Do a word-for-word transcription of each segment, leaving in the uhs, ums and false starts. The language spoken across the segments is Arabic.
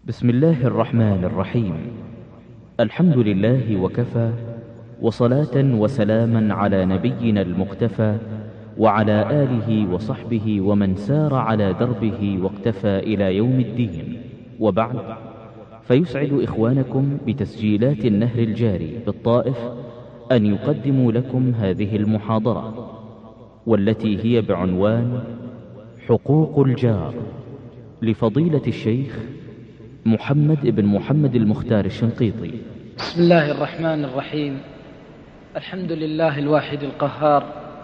بسم الله الرحمن الرحيم. الحمد لله وكفى، وصلاة وسلاما على نبينا المقتفى، وعلى آله وصحبه ومن سار على دربه واقتفى إلى يوم الدين. وبعد، فيسعد إخوانكم بتسجيلات النهر الجاري بالطائف أن يقدموا لكم هذه المحاضرة، والتي هي بعنوان حقوق الجار، لفضيلة الشيخ محمد بن محمد المختار الشنقيطي. بسم الله الرحمن الرحيم. الحمد لله الواحد القهار،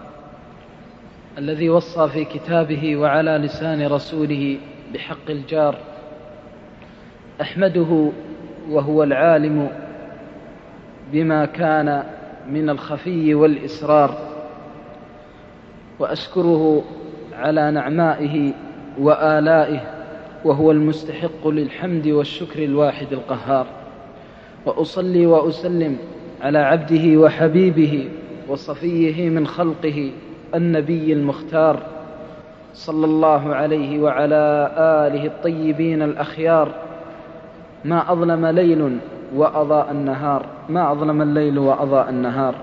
الذي وصى في كتابه وعلى لسان رسوله بحق الجار. أحمده وهو العالم بما كان من الخفي والإسرار، وأشكره على نعمائه وآلائه، وهو المستحق للحمد والشكر الواحد القهار. وأصلي وأسلم على عبده وحبيبه وصفيه من خلقه النبي المختار، صلى الله عليه وعلى آله الطيبين الأخيار. ما أظلم ليل وأضاء النهار، ما أظلم الليل وأضاء النهار.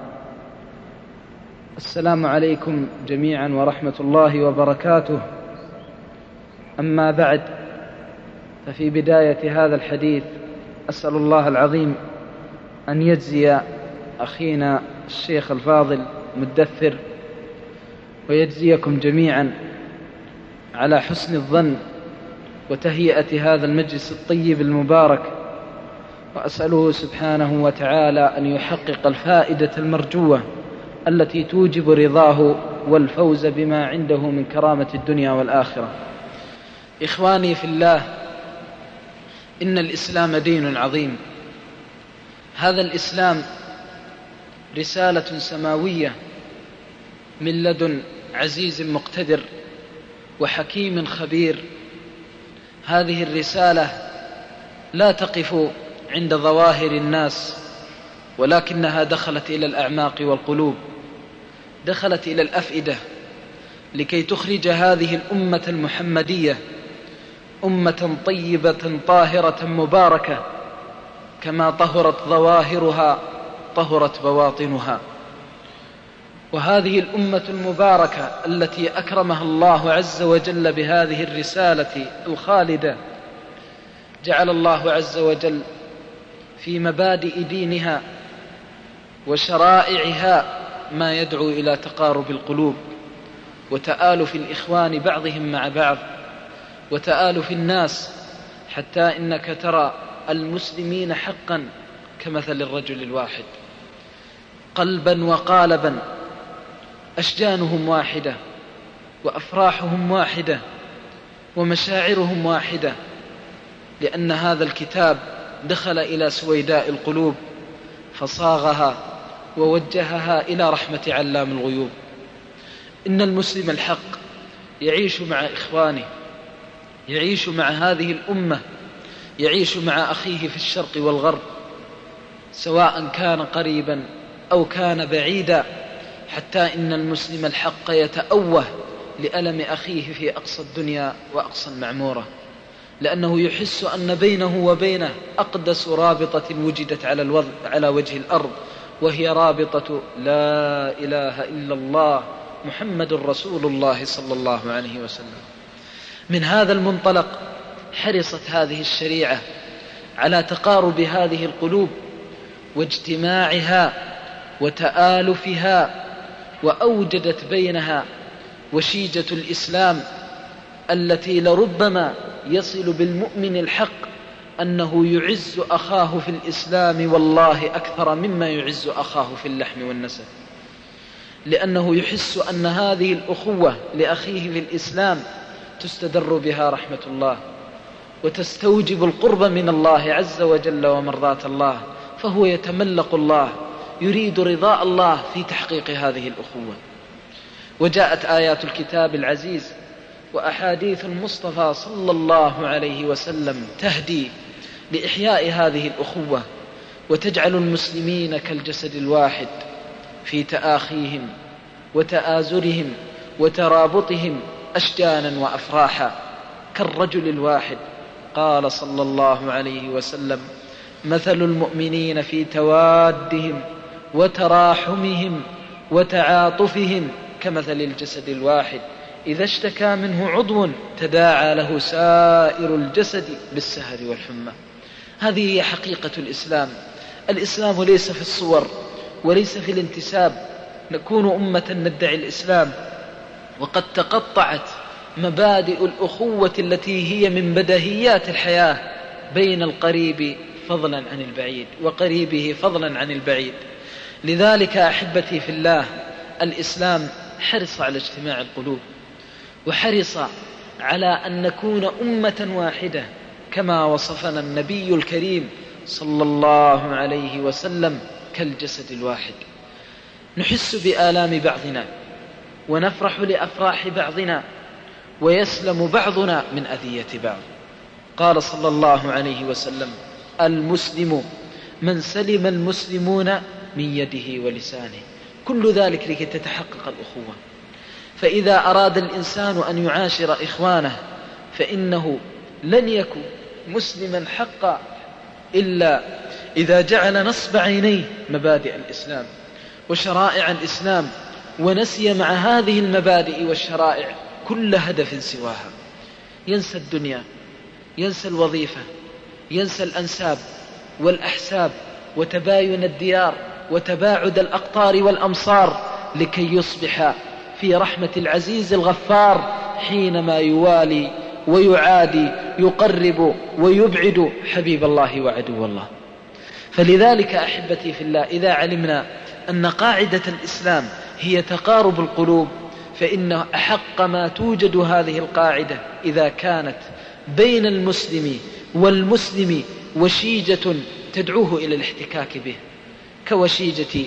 السلام عليكم جميعا ورحمة الله وبركاته. أما بعد، ففي بداية هذا الحديث أسأل الله العظيم أن يجزي أخينا الشيخ الفاضل مدثر، ويجزيكم جميعا على حسن الظن وتهيئة هذا المجلس الطيب المبارك، وأسأله سبحانه وتعالى أن يحقق الفائدة المرجوة التي توجب رضاه والفوز بما عنده من كرامة الدنيا والآخرة. إخواني في الله، إن الإسلام دين عظيم. هذا الإسلام رسالة سماوية من لدن عزيز مقتدر وحكيم خبير. هذه الرسالة لا تقف عند ظواهر الناس، ولكنها دخلت إلى الأعماق والقلوب، دخلت إلى الأفئدة، لكي تخرج هذه الأمة المحمدية أمة طيبة طاهرة مباركة، كما طهرت ظواهرها طهرت بواطنها. وهذه الأمة المباركة التي أكرمها الله عز وجل بهذه الرسالة الخالدة، جعل الله عز وجل في مبادئ دينها وشرائعها ما يدعو إلى تقارب القلوب وتآلف الإخوان بعضهم مع بعض، وتآلف الناس، حتى إنك ترى المسلمين حقا كمثل الرجل الواحد، قلبا وقالبا، أشجانهم واحدة، وأفراحهم واحدة، ومشاعرهم واحدة، لأن هذا الكتاب دخل إلى سويداء القلوب فصاغها ووجهها إلى رحمة علام الغيوب. إن المسلم الحق يعيش مع إخوانه، يعيش مع هذه الأمة، يعيش مع أخيه في الشرق والغرب، سواء كان قريبا أو كان بعيدا، حتى إن المسلم الحق يتأوه لألم أخيه في أقصى الدنيا وأقصى المعمورة، لأنه يحس أن بينه وبينه أقدس رابطة وجدت على, الوضع على وجه الأرض، وهي رابطة لا إله إلا الله محمد رسول الله صلى الله عليه وسلم. من هذا المنطلق حرصت هذه الشريعة على تقارب هذه القلوب واجتماعها وتآلفها، وأوجدت بينها وشيجة الإسلام التي لربما يصل بالمؤمن الحق أنه يعز أخاه في الإسلام والله أكثر مما يعز أخاه في اللحم والنسب، لأنه يحس أن هذه الأخوة لأخيه في الإسلام تستدر بها رحمة الله، وتستوجب القرب من الله عز وجل ومرضاة الله، فهو يتملق الله، يريد رضاء الله في تحقيق هذه الأخوة. وجاءت آيات الكتاب العزيز وأحاديث المصطفى صلى الله عليه وسلم تهدي لإحياء هذه الأخوة، وتجعل المسلمين كالجسد الواحد في تآخيهم وتآزرهم وترابطهم أشجانا وأفراحا، كالرجل الواحد. قال صلى الله عليه وسلم: مثل المؤمنين في توادهم وتراحمهم وتعاطفهم كمثل الجسد الواحد إذا اشتكى منه عضو تداعى له سائر الجسد بالسهر والحمى. هذه هي حقيقة الإسلام. الإسلام ليس في الصور وليس في الانتساب. نكون أمة ندعي الإسلام وقد تقطعت مبادئ الأخوة التي هي من بديهيات الحياة بين القريب فضلا عن البعيد وقريبه فضلا عن البعيد. لذلك أحبتي في الله، الإسلام حرص على اجتماع القلوب، وحرص على أن نكون أمة واحدة كما وصفنا النبي الكريم صلى الله عليه وسلم كالجسد الواحد. نحس بآلام بعضنا ونفرح لأفراح بعضنا ويسلم بعضنا من أذية بعض. قال صلى الله عليه وسلم: المسلم من سلم المسلمون من يده ولسانه. كل ذلك لكي تتحقق الأخوة. فإذا أراد الإنسان أن يعاشر إخوانه فإنه لن يكن مسلما حقا إلا إذا جعل نصب عينيه مبادئ الإسلام وشرائع الإسلام، ونسي مع هذه المبادئ والشرائع كل هدف سواها. ينسى الدنيا، ينسى الوظيفة، ينسى الأنساب والأحساب وتباين الديار وتباعد الأقطار والأمصار لكي يصبح في رحمة العزيز الغفار حينما يوالي ويعادي، يقرب ويبعد حبيب الله وعدو الله. فلذلك أحبتي في الله، إذا علمنا أن قاعدة الإسلام هي تقارب القلوب، فإن أحق ما توجد هذه القاعدة إذا كانت بين المسلم والمسلم وشيجة تدعوه إلى الاحتكاك به، كوشيجة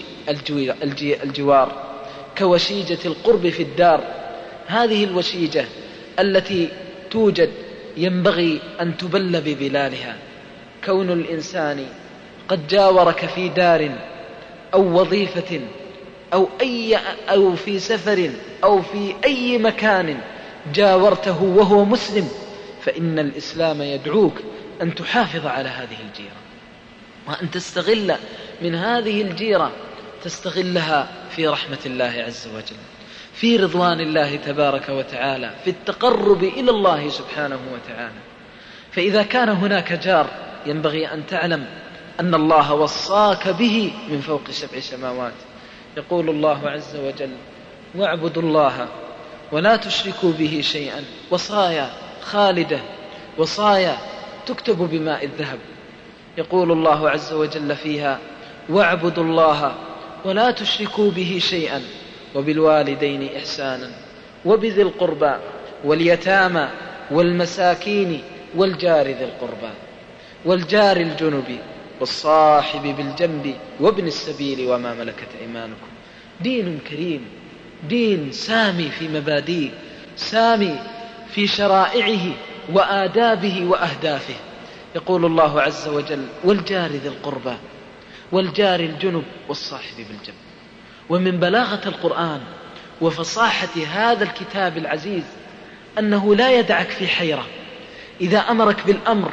الجوار، كوشيجة القرب في الدار. هذه الوشيجة التي توجد ينبغي أن تبل ببلالها. كون الإنسان قد جاورك في دار أو وظيفة أو, أي أو في سفر أو في أي مكان جاورته وهو مسلم، فإن الإسلام يدعوك أن تحافظ على هذه الجيرة، وأن تستغل من هذه الجيرة، تستغلها في رحمة الله عز وجل، في رضوان الله تبارك وتعالى، في التقرب إلى الله سبحانه وتعالى. فإذا كان هناك جار ينبغي أن تعلم أن الله وصاك به من فوق سبع سماوات. يقول الله عز وجل: واعبدوا الله ولا تشركوا به شيئا. وصايا خالدة، وصايا تكتب بماء الذهب. يقول الله عز وجل فيها: واعبدوا الله ولا تشركوا به شيئا وبالوالدين إحسانا وبذي القربى واليتامى والمساكين والجار ذي القربى والجار الجنب والصاحب بالجنب وابن السبيل وما ملكت أيمانكم. دين كريم، دين سامي في مبادئه، سامي في شرائعه وآدابه وأهدافه. يقول الله عز وجل: والجار ذي القربى والجار الجنب والصاحب بالجنب. ومن بلاغة القرآن وفصاحة هذا الكتاب العزيز أنه لا يدعك في حيرة. إذا أمرك بالأمر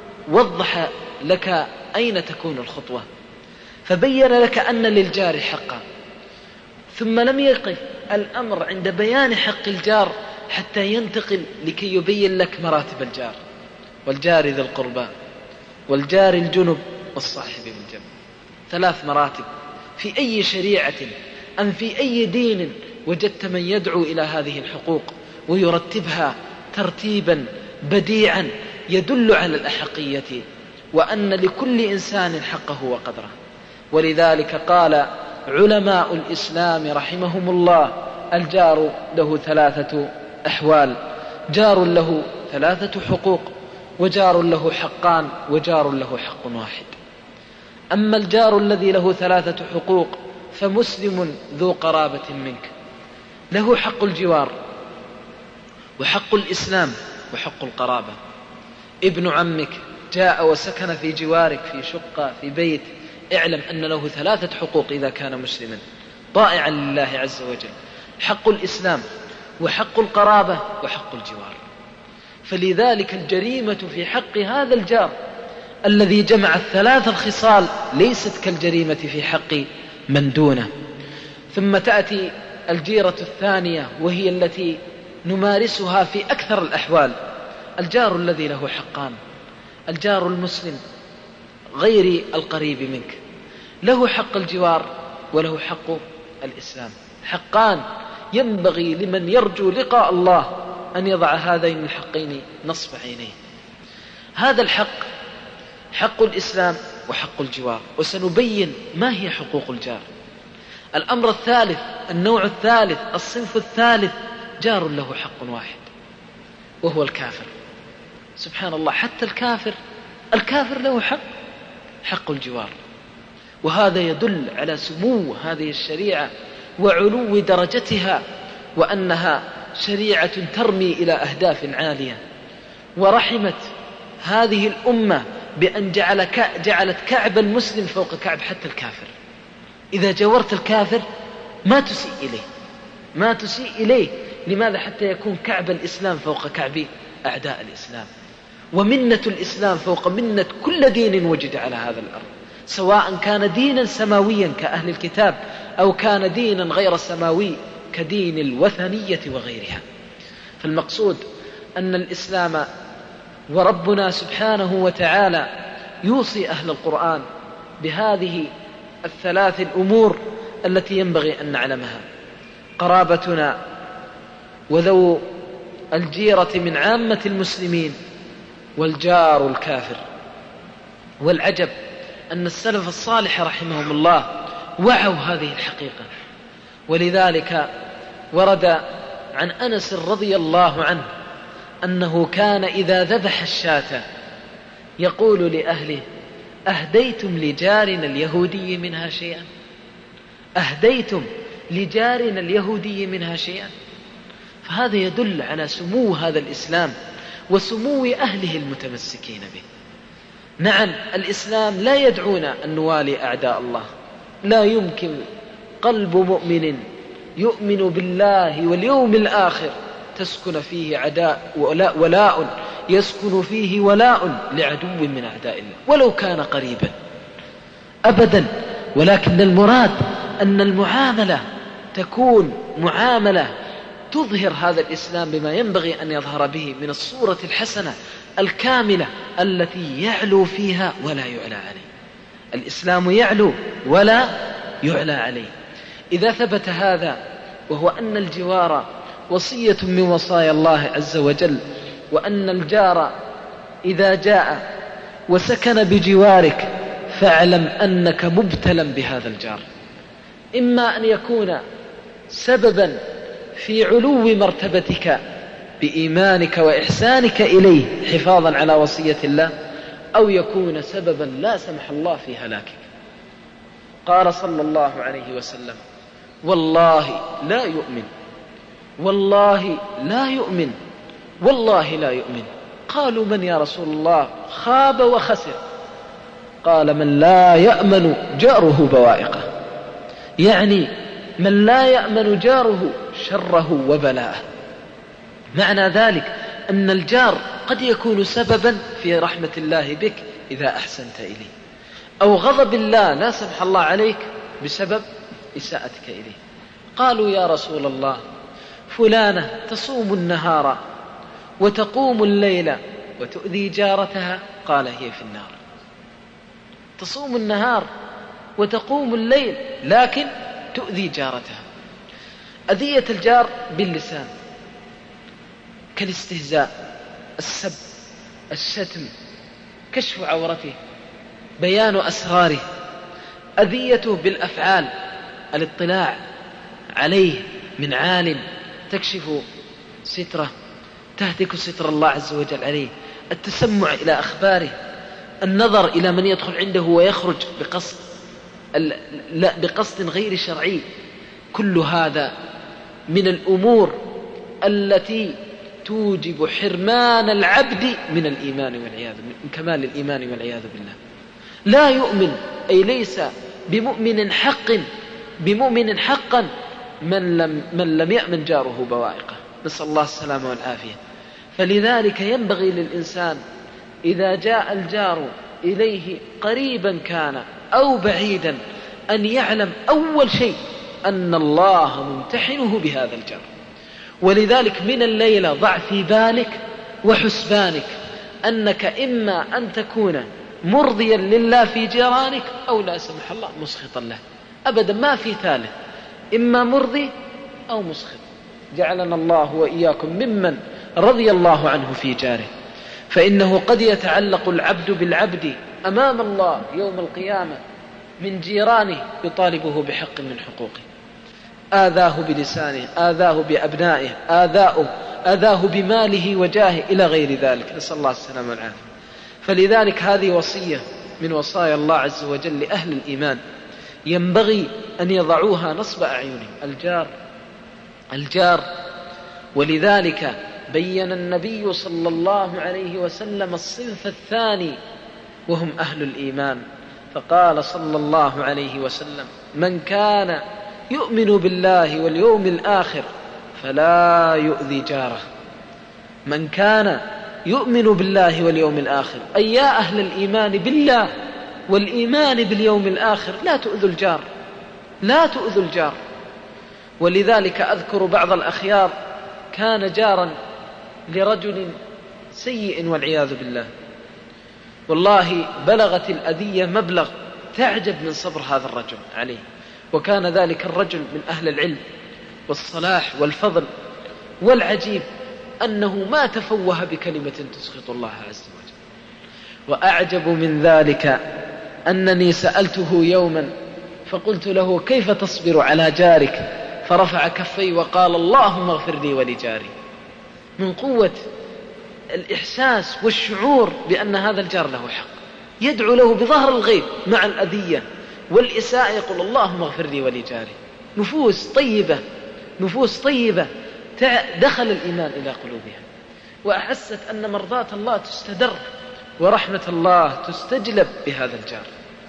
وضح لك أين تكون الخطوة، فبين لك أن للجار حقا، ثم لم يقف الأمر عند بيان حق الجار حتى ينتقل لكي يبين لك مراتب الجار: والجار ذي القربى والجار الجنب والصاحب بالجنب. ثلاث مراتب. في أي شريعة أم في أي دين وجدت من يدعو إلى هذه الحقوق ويرتبها ترتيبا بديعا يدل على الأحقية وأن لكل إنسان حقه وقدره. ولذلك قال علماء الإسلام رحمهم الله: الجار له ثلاثة أحوال: جار له ثلاثة حقوق، وجار له حقان، وجار له حق واحد. أما الجار الذي له ثلاثة حقوق فمسلم ذو قرابة منك، له حق الجوار وحق الإسلام وحق القرابة. ابن عمك جاء وسكن في جوارك في شقة في بيت، اعلم أن له ثلاثة حقوق إذا كان مسلما طائعا لله عز وجل: حق الإسلام وحق القرابة وحق الجوار. فلذلك الجريمة في حق هذا الجار الذي جمع الثلاث الخصال ليست كالجريمة في حق من دونه. ثم تأتي الجيرة الثانية وهي التي نمارسها في أكثر الأحوال، الجار الذي له حقان. الجار المسلم غير القريب منك له حق الجوار وله حق الإسلام، حقان ينبغي لمن يرجو لقاء الله أن يضع هذين الحقين نصب عينيه. هذا الحق حق الإسلام وحق الجوار، وسنبين ما هي حقوق الجار. الأمر الثالث، النوع الثالث، الصنف الثالث، جار له حق واحد وهو الكافر. سبحان الله، حتى الكافر الكافر له حق، حق الجوار. وهذا يدل على سمو هذه الشريعة وعلو درجتها، وأنها شريعة ترمي إلى أهداف عالية. ورحمت هذه الأمة بأن جعل جعلت كعب المسلم فوق كعب حتى الكافر. إذا جاورت الكافر ما تسيء إليه، ما تسيء إليه. لماذا؟ حتى يكون كعب الإسلام فوق كعب أعداء الإسلام، ومنة الإسلام فوق منة كل دين وجد على هذا الأرض، سواء كان دينا سماويا كأهل الكتاب أو كان دينا غير سماوي كدين الوثنية وغيرها. فالمقصود أن الإسلام وربنا سبحانه وتعالى يوصي أهل القرآن بهذه الثلاث الأمور التي ينبغي أن نعلمها: قرابتنا وذو الجيرة من عامة المسلمين، والجار الكافر. والعجب أن السلف الصالح رحمهم الله وعوا هذه الحقيقة، ولذلك ورد عن أنس رضي الله عنه أنه كان إذا ذبح الشاة يقول لأهله: أهديتم لجارنا اليهودي منها شيئا؟ أهديتم لجارنا اليهودي منها شيئا؟ فهذا يدل على سمو هذا الإسلام وسمو أهله المتمسكين به. نعم، الإسلام لا يدعونا أن نوالي أعداء الله، لا يمكن قلب مؤمن يؤمن بالله واليوم الآخر تسكن فيه عداء ولاء, ولاء يسكن فيه ولاء لعدو من أعداء الله ولو كان قريبا أبدا. ولكن المراد أن المعاملة تكون معاملة تظهر هذا الإسلام بما ينبغي أن يظهر به من الصورة الحسنة الكاملة التي يعلو فيها ولا يعلى عليه. الإسلام يعلو ولا يعلى عليه. إذا ثبت هذا، وهو أن الجوار وصية من وصايا الله عز وجل، وأن الجار إذا جاء وسكن بجوارك فاعلم أنك مبتلى بهذا الجار، إما أن يكون سببا في علو مرتبتك بإيمانك وإحسانك إليه حفاظا على وصية الله، أو يكون سببا لا سمح الله في هلاكك. قال صلى الله عليه وسلم: والله لا يؤمن، والله لا يؤمن، والله لا يؤمن. قالوا: من يا رسول الله؟ خاب وخسر. قال: من لا يأمن جاره بوائقه، يعني من لا يأمن جاره شره وبلاءه. معنى ذلك أن الجار قد يكون سببا في رحمة الله بك إذا أحسنت إليه، أو غضب الله لا سمح الله عليك بسبب إساءتك إليه. قالوا: يا رسول الله، فلانة تصوم النهار وتقوم الليل وتؤذي جارتها. قال: هي في النار. تصوم النهار وتقوم الليل لكن تؤذي جارتها. أذية الجار باللسان كالاستهزاء، السب، الشتم، كشف عورته، بيان أسراره. أذيته بالأفعال، الاطلاع عليه من عال تكشف ستره، تهتك ستر الله عز وجل عليه، التسمع إلى أخباره، النظر إلى من يدخل عنده ويخرج بقصد لا بقصد غير شرعي. كل هذا من الأمور التي توجب حرمان العبد من الإيمان والعياذ من كمال الإيمان والعياذ بالله. لا يؤمن أي ليس بمؤمن حق بمؤمن حقا من لم من لم يأمن جاره بوائقه، نسأل الله السلامة والعافية. فلذلك ينبغي للإنسان إذا جاء الجار إليه قريبا كان أو بعيدا أن يعلم أول شيء أن الله ممتحنه بهذا الجار. ولذلك من الليلة ضع في بالك وحسبانك أنك إما أن تكون مرضيا لله في جيرانك أو لا سمح الله مسخطا له، أبدا ما في ثالث، إما مرضي أو مسخط. جعلنا الله وإياكم ممن رضي الله عنه في جاره. فإنه قد يتعلق العبد بالعبد أمام الله يوم القيامة من جيرانه يطالبه بحق من حقوقه، آذاه بلسانه، آذاه بأبنائه، آذاه, آذاه بماله وجاهه إلى غير ذلك، نسأل الله السلامة والعافية. فلذلك هذه وصية من وصايا الله عز وجل لأهل الإيمان ينبغي أن يضعوها نصب أعينهم، الجار الجار. ولذلك بين النبي صلى الله عليه وسلم الصنف الثاني وهم أهل الإيمان، فقال صلى الله عليه وسلم: من كان يؤمن بالله واليوم الآخر فلا يؤذي جاره. من كان يؤمن بالله واليوم الآخر، أي يا أهل الإيمان بالله والإيمان باليوم الآخر لا تؤذوا الجار، لا تؤذوا الجار. ولذلك أذكر بعض الأخيار كان جارا لرجل سيء والعياذ بالله، والله بلغت الأذية مبلغ تعجب من صبر هذا الرجل عليه، وكان ذلك الرجل من أهل العلم والصلاح والفضل، والعجيب أنه ما تفوه بكلمة تسخط الله عز وجل. وأعجب من ذلك أنني سألته يوما فقلت له: كيف تصبر على جارك؟ فرفع كفي وقال: اللهم اغفر لي ولجاري. من قوة الإحساس والشعور بأن هذا الجار له حق، يدعو له بظهر الغيب مع الأذية والإساءة، يقول: اللهم اغفر لي ولجاري. نفوس طيبة، نفوس طيبة دخل الإيمان إلى قلوبها، وأحست أن مرضاة الله تستدر ورحمة الله تستجلب بهذا الجار.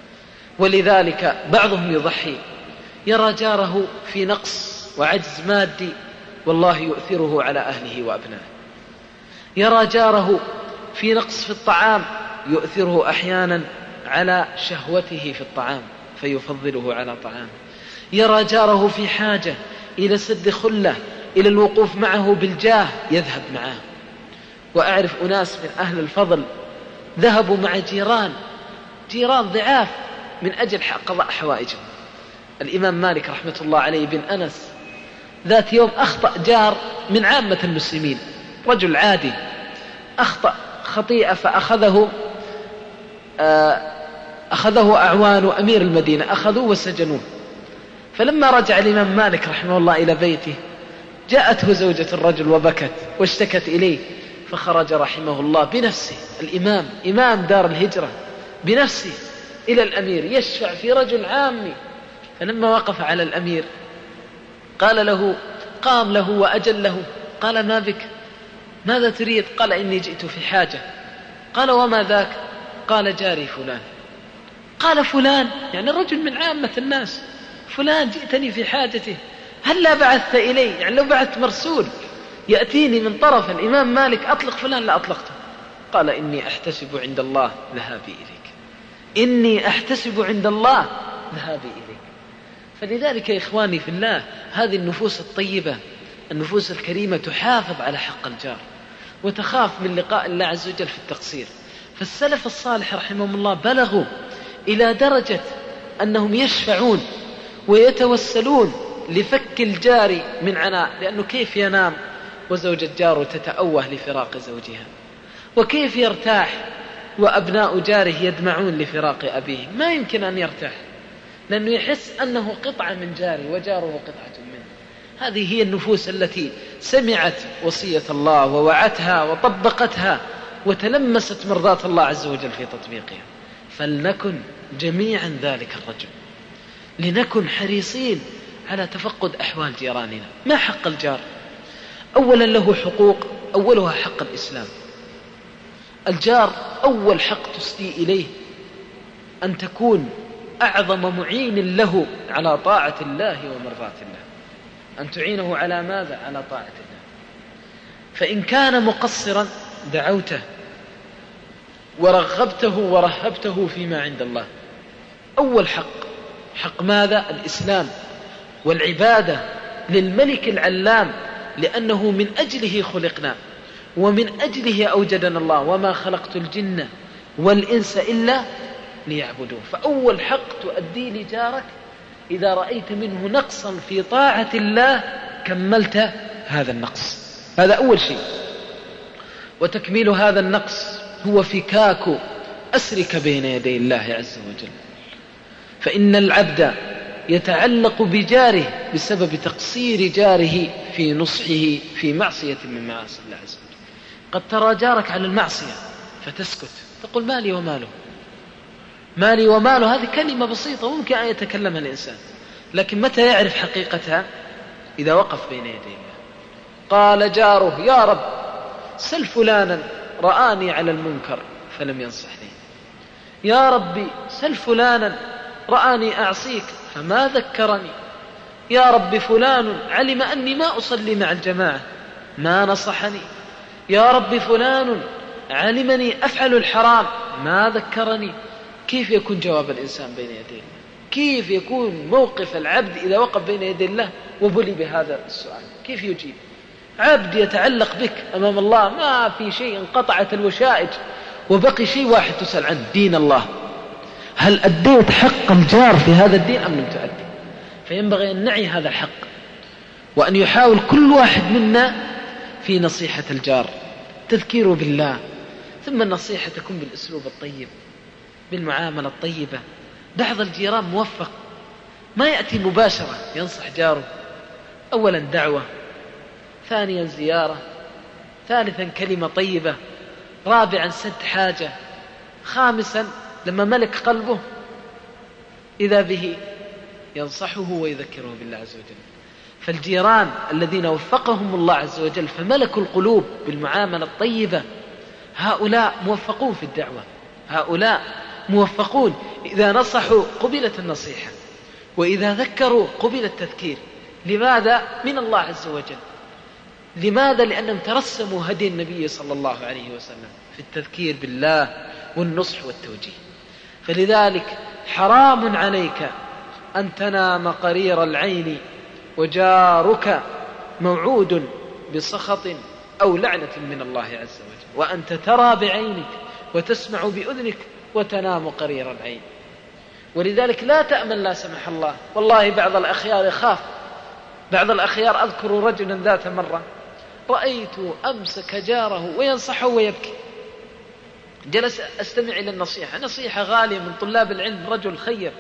ولذلك بعضهم يضحي، يرى جاره في نقص وعجز مادي، والله يؤثره على أهله وأبنائه. يرى جاره في نقص في الطعام، يؤثره أحيانا على شهوته في الطعام فيفضله على طعامه. يرى جاره في حاجة إلى سد خلة، إلى الوقوف معه بالجاه، يذهب معه. وأعرف أناس من أهل الفضل ذهبوا مع جيران جيران ضعاف من أجل قضاء حوائجهم. الإمام مالك رحمة الله عليه بن أنس ذات يوم أخطأ جار من عامة المسلمين، رجل عادي أخطأ خطيئة فأخذه أخذه أعوان أمير المدينة، أخذوه وسجنوه. فلما رجع الإمام مالك رحمه الله إلى بيته جاءته زوجة الرجل وبكت واشتكت إليه، فخرج رحمه الله بنفسه، الإمام إمام دار الهجرة بنفسه إلى الأمير يشفع في رجل عامي. فلما وقف على الأمير قال له، قام له وأجل له، قال: ما بك؟ ماذا تريد؟ قال: إني جئت في حاجة. قال: وما ذاك؟ قال: جاري فلان. قال: فلان؟ يعني رجل من عامة الناس، فلان جئتني في حاجته، هل لا بعثت إلي؟ يعني لو بعثت مرسول يأتيني من طرف الإمام مالك أطلق فلان لا أطلقته. قال: إني أحتسب عند الله ذهابي إليك، إني أحتسب عند الله ذهابي إليك. فلذلك يا إخواني في الله، هذه النفوس الطيبة، النفوس الكريمة تحافظ على حق الجار وتخاف من لقاء الله عز وجل في التقصير. فالسلف الصالح رحمهم الله بلغوا إلى درجة أنهم يشفعون ويتوسلون لفك الجار من عناء، لأنه كيف ينام وزوجة جاره تتأوه لفراق زوجها؟ وكيف يرتاح وأبناء جاره يدمعون لفراق أبيه؟ ما يمكن أن يرتاح، لأنه يحس أنه قطعة من جاره وجاره قطعة منه. هذه هي النفوس التي سمعت وصية الله ووعتها وطبقتها وتلمست مرضاة الله عز وجل في تطبيقها. فلنكن جميعا ذلك الرجل، لنكن حريصين على تفقد أحوال جيراننا. ما حق الجار؟ أولا له حقوق، أولها حق الإسلام. الجار أول حق تسدي إليه أن تكون أعظم معين له على طاعة الله ومرضاة الله، أن تعينه على ماذا؟ على طاعة الله. فإن كان مقصرا دعوته ورغبته ورهبته فيما عند الله. أول حق حق ماذا؟ الإسلام والعبادة للملك العلام، لأنه من أجله خلقنا ومن أجله أوجدنا الله، وما خلقت الجن والإنس إلا ليعبدون. فأول حق تؤدي لجارك إذا رأيت منه نقصا في طاعة الله كملت هذا النقص، هذا أول شيء. وتكميل هذا النقص هو فكاك أسرك بين يدي الله عز وجل، فإن العبد يتعلق بجاره بسبب تقصير جاره في نصحه في معصية من معاصي الله عز وجل. قد ترى جارك على المعصية فتسكت، تقول مالي وماله، مالي وماله. هذه كلمة بسيطة ممكن أن يتكلمها الإنسان، لكن متى يعرف حقيقتها؟ إذا وقف بين يدي الله. قال جاره يا رب سل فلانا رآني على المنكر فلم ينصحني، يا ربي سل فلانا رآني أعصيك فما ذكرني، يا رب فلان علم أني ما أصلي مع الجماعة ما نصحني، يا رب فلان علمني أفعل الحرام ما ذكرني. كيف يكون جواب الإنسان بين يدي الله؟ كيف يكون موقف العبد إذا وقف بين يدي الله وبلي بهذا السؤال؟ كيف يجيب؟ عبد يتعلق بك أمام الله، ما في شيء، انقطعت الوشائج وبقي شيء واحد تسأل عنه، دين الله. هل أديت حق الجار في هذا الدين أم لم تؤدي؟ فينبغي أن نعي هذا الحق، وأن يحاول كل واحد منا في نصيحة الجار، تذكيره بالله، ثم النصيحة تكون بالأسلوب الطيب، بالمعاملة الطيبة. بعض الجيران موفق ما يأتي مباشرة ينصح جاره، أولا دعوة، ثانيا زيارة، ثالثا كلمة طيبة، رابعا سد حاجة، خامسا لما ملك قلبه إذا به ينصحه ويذكره بالله عز وجل. فالجيران الذين وفقهم الله عز وجل فملكوا القلوب بالمعاملة الطيبة، هؤلاء موفقون في الدعوة، هؤلاء موفقون. إذا نصحوا قبلت النصيحة، وإذا ذكروا قبل التذكير. لماذا؟ من الله عز وجل. لماذا؟ لأنهم ترسموا هدي النبي صلى الله عليه وسلم في التذكير بالله والنصح والتوجيه. فلذلك حرام عليك أن تنام قرير العين وجارك موعود بسخط أو لعنة من الله عز وجل، وأنت ترى بعينك وتسمع بأذنك وتنام قرير العين. ولذلك لا تأمن لا سمح الله. والله بعض الأخيار يخاف، بعض الأخيار أذكر رجلا ذات مرة رأيت أمسك جاره وينصحه ويبكي، جلس أستمع إلى النصيحة، نصيحة غالية من طلاب العلم، رجل خير.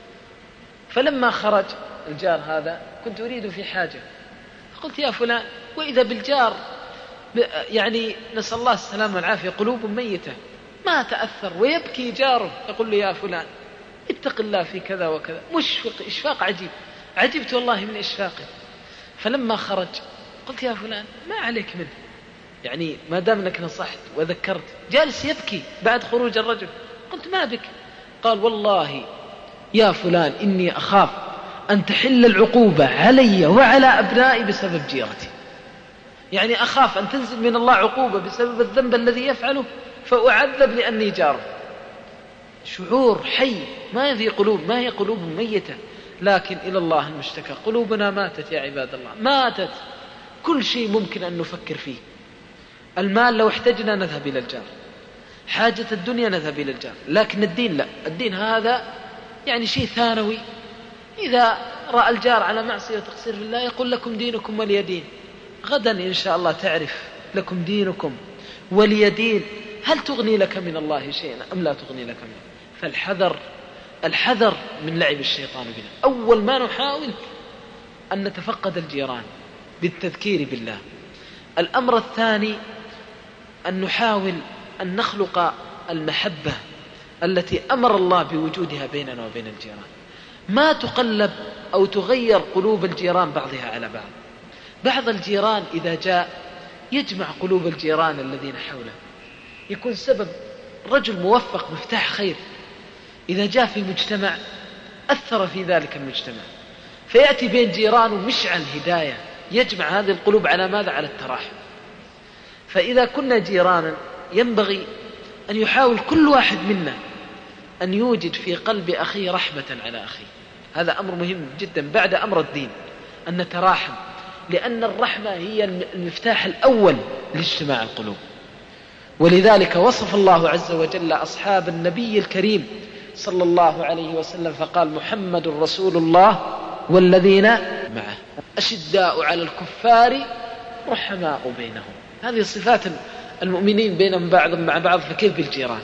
فلما خرج الجار هذا كنت أريد في حاجة، قلت يا فلان، وإذا بالجار يعني نسأل الله السلامة والعافية قلوب ميتة ما تأثر ويبكي جاره، يقول له يا فلان اتق الله في كذا وكذا، مشفق إشفاق عجيب، عجبت والله من إشفاقه. فلما خرج قلت يا فلان ما عليك منه، يعني ما دام أنك نصحت وذكرت. جالس يبكي بعد خروج الرجل، قلت ما بك؟ قال والله يا فلان إني أخاف أن تحل العقوبة علي وعلى أبنائي بسبب جيرتي، يعني أخاف أن تنزل من الله عقوبة بسبب الذنب الذي يفعله فأعذب لأني جار. شعور حي، ما في قلوب، ما هي قلوب ميتة، لكن إلى الله المشتكى. قلوبنا ماتت يا عباد الله، ماتت. كل شيء ممكن أن نفكر فيه. المال لو احتجنا نذهب إلى الجار، حاجة الدنيا نذهب إلى الجار، لكن الدين لا. الدين هذا يعني شيء ثانوي. إذا رأى الجار على معصية وتقصير في الله يقول لكم دينكم ولي دين. غدا إن شاء الله تعرف لكم دينكم ولي دين. هل تغني لك من الله شيئا أم لا تغني لك منه؟ فالحذر، الحذر من لعب الشيطان بنا. أول ما نحاول أن نتفقد الجيران بالتذكير بالله. الأمر الثاني أن نحاول أن نخلق المحبة التي أمر الله بوجودها بيننا وبين الجيران، ما تقلب أو تغير قلوب الجيران بعضها على بعض. بعض الجيران إذا جاء يجمع قلوب الجيران الذين حوله، يكون سبب رجل موفق مفتاح خير، إذا جاء في مجتمع أثر في ذلك المجتمع، فيأتي بين جيرانه مشعل هداية يجمع هذه القلوب على ماذا؟ على التراحم. فإذا كنا جيرانا ينبغي أن يحاول كل واحد منا أن يوجد في قلب أخيه رحمة على أخيه. هذا أمر مهم جدا بعد أمر الدين، أن نتراحم، لأن الرحمة هي المفتاح الأول لاجتماع القلوب. ولذلك وصف الله عز وجل أصحاب النبي الكريم صلى الله عليه وسلم فقال: محمد رسول الله والذين معه أشداء على الكفار رحماء بينهم. هذه صفات المؤمنين بينهم بعضهم مع بعض، فكيف بالجيران؟